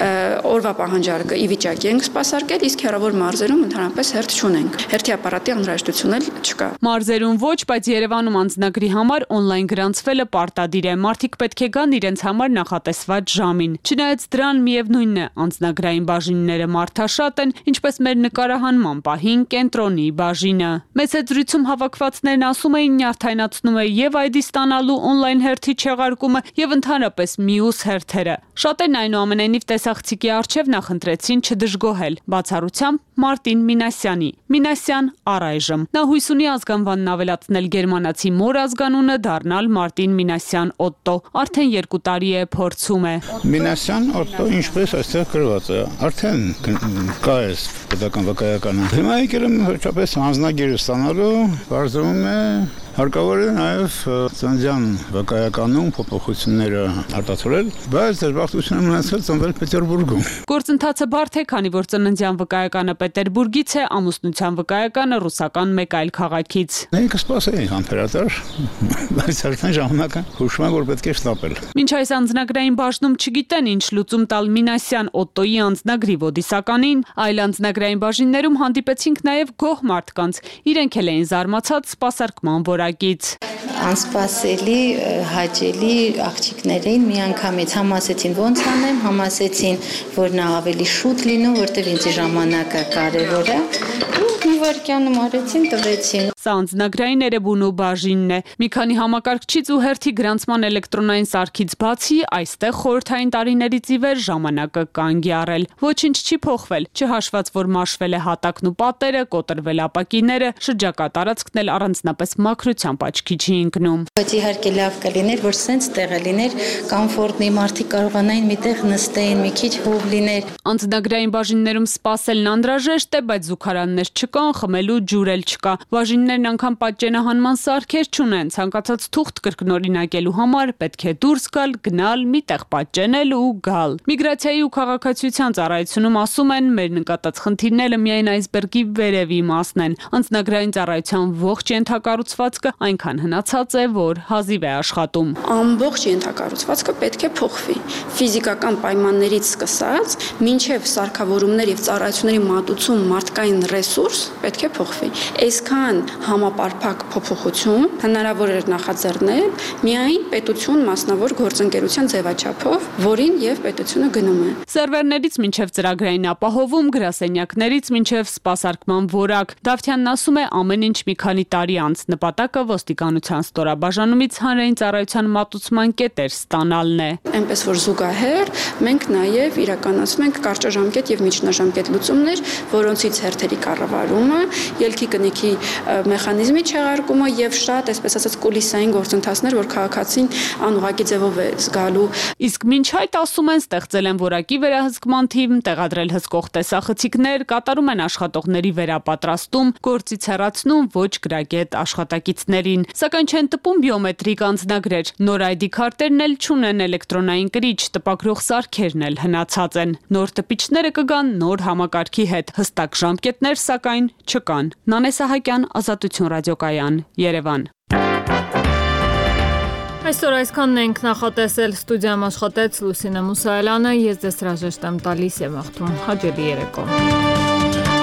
օրվա պահանջարկը ի վիճակի ենք սպասարկել, իսկ հեռավոր մարզերում ընդհանրապես հերթ չունենք։ Հերթի ապարատի անհրաժեշտություն էլ չկա։ Մարզերում ոչ, բայց Երևանում անձնագրի համար օնլայն գրանցվելը պարտադիր է։ Մարդիկ պետք է գան իրենց համար նախատեսված ժամին։ Չնայած դրան միևնույնն է, անձնագրային բաժինները մարդաշատ են, ինչպես մեր նկարահանման պահին կենտրոնի բաժինը։ Մեծ զրույցում հավաքվածներն ասում էին նյարդայնացնում է եւ այ դի ստանալու օնլայն հերթի չեղարկումը եւ ընդհանրապես մյուս հերթերը։ Շատերն այնուամենայնիվ տեսախցիկի արչեւ նախընտրեցին չդժգոհել, բացառությամբ Մարտին Մինասյանի։ Մինասյան առայժմ։ Նա հույս ունի ազգանվանն ավելացնել գերմանացի մոր ազգանունը դառնալ Մարտին Մինասյան Օտտո։ Արդեն երկու տարի է փորձում է։ Մինասյան Օտտո ինչպես այստեղ գրված է, արդեն կա էս պետական վկայականը։ Հիմա եկել եմ վերջապես անձնագիր ստանալու, բարձրում է հարկավոր է նաև ծննդյան վկայականում փոփոխությունները արտացոլել, բայց դժբախտություն ունեցել ծնվել Պետերբուրգում։ Գործընթացը բարդ է, քանի որ ծննդյան վկայականը Պետերբուրգից է, ամուսնության վկայականը ռուսական մեկ այլ քաղաքից։ Մենք կսպասեինք անփերատար, բայց արդեն ժամանակը հուշում եմ, որ պետք է շտապել։ Մինչ այս անձնագրային բաժնում չգիտեն ինչ լուծում տալ Մինասյան Օտտոյի անձնագրի ոդիսականին, այլ անձնագրային բաժիններում հանդիպեցինք նաև գոհ մարդկանց։ Իրենք էլ էին զարմացած սպասարկման որակից։ Անսպասելի, հաճելի աղջիկներ էին, միանգամից համասեցին ոնց անեմ, համասեցին, որ նա ավելի շուտ լինում, որտեղ ինձ ժամանակը կարևոր է։ Մի վայրկյանում արեցին, տվեցին։ Սա անձնագրային Էրեբունու բաժինն է։ Մի քանի համակարգչից ու հերթի գրանցման էլեկտրոնային սարքից բացի, այստեղ խորհրդային տարիներից ի վեր ժամանակը կանգ է առել։ Ոչինչ չի փոխվել, չհաշված որ մաշվել է հատակն ու պատերը, կոտրվել ապակիները, շրջակա տարածքն էլ առանձնապես մաքրությամբ աչքի չի ընկնում։ Բայց իհարկե լավ կլիներ, որ սենց տեղը լիներ, կոմֆորտնի, մարդիկ կարողանային միտեղ նստեին, մի քիչ հով լիներ։ Անձնագրային բաժիններում սպասելն անհրաժեշտ է, բայց զուգարաններ չկան, խմելու ջուր էլ չկա։ Բաժիններն անգամ պատճենահանման սարքեր չունեն, ցանկացած թուղթ կրկնօրինակելու համար պետք է դուրս գալ, գնալ, մի տեղ պատճենել ու գալ։ Միգրացիայի ու քաղաքացիության ծառայությունում ասում են, մեր նկատած խնդիրները միայն այսբերգի վերևի մասն են։ Անձնագրային ծառայության ողջ ենթակառուցվածքը այնքան հնացած է, որ հազիվ է աշխատում։ Ամբողջ ենթակառուցվածքը պետք է փոխվի։ Ֆիզիկական պայմաններից սկսած, մինչև սարքավորումներ եւ ծառայությունների մատուցում մարդկային ռեսուրս պետք է փոխվի։ Այսքան համապարփակ փոփոխություն հնարավոր էր նախաձեռնել միայն պետություն մասնավոր գործընկերության ձևաչափով, որին եւ պետությունը գնում է։ Սերվերներից մինչև ծրագրային ապահովում, գրասենյակներից մինչև սպասարկման որակ։ Դավթյանն ասում է, ամեն ինչ մի քանի տարի անց նպատակը ոստիկանության ստորաբաժանումից հանրային ծառայության մատուցման կետեր ստանալն է։ Այնպես որ զուգահեռ մենք նաեւ իրականացնում ենք կարճաժամկետ եւ միջնաժամկետ լուծումներ, որոնցից հերթերի կառավարումը, ելքի կնիքի մեխանիզմի չեղարկումը եւ շատ, այսպես ասած, կուլիսային գործընթացներ, որ քաղաքացին անուղղակի ձևով է զգալու։ Իսկ մինչ այդ ասում են, ստեղծել են որակի վերահսկման թիմ, տեղադրել հսկող տեսախցիկներ, կատարում են աշխատողների վերապատրաստում, գործից հեռացնում ոչ գրագետ աշխատակիցներին, սակայն չեն տպում բիոմետրիկ անձնագրեր։ Նոր այ դի քարտերն էլ չունեն էլեկտրոնային կրիչ, տպագրող սարքերն էլ հնացած են։ Նոր տպիչները կգան նոր համակարգի հետ, հստակ ժամկետներ սակայն չկան։ Նանե Սահակյան, Ազատություն ռադիոկայան, Երևան։ Այսօր այսքանն ենք նախատեսել, ստուդիայում աշխատեց Լուսինե Մուսայելյանը, ես ձեզ հրաժեշտ եմ տալիս եւ աղթում հաջելի երեկո։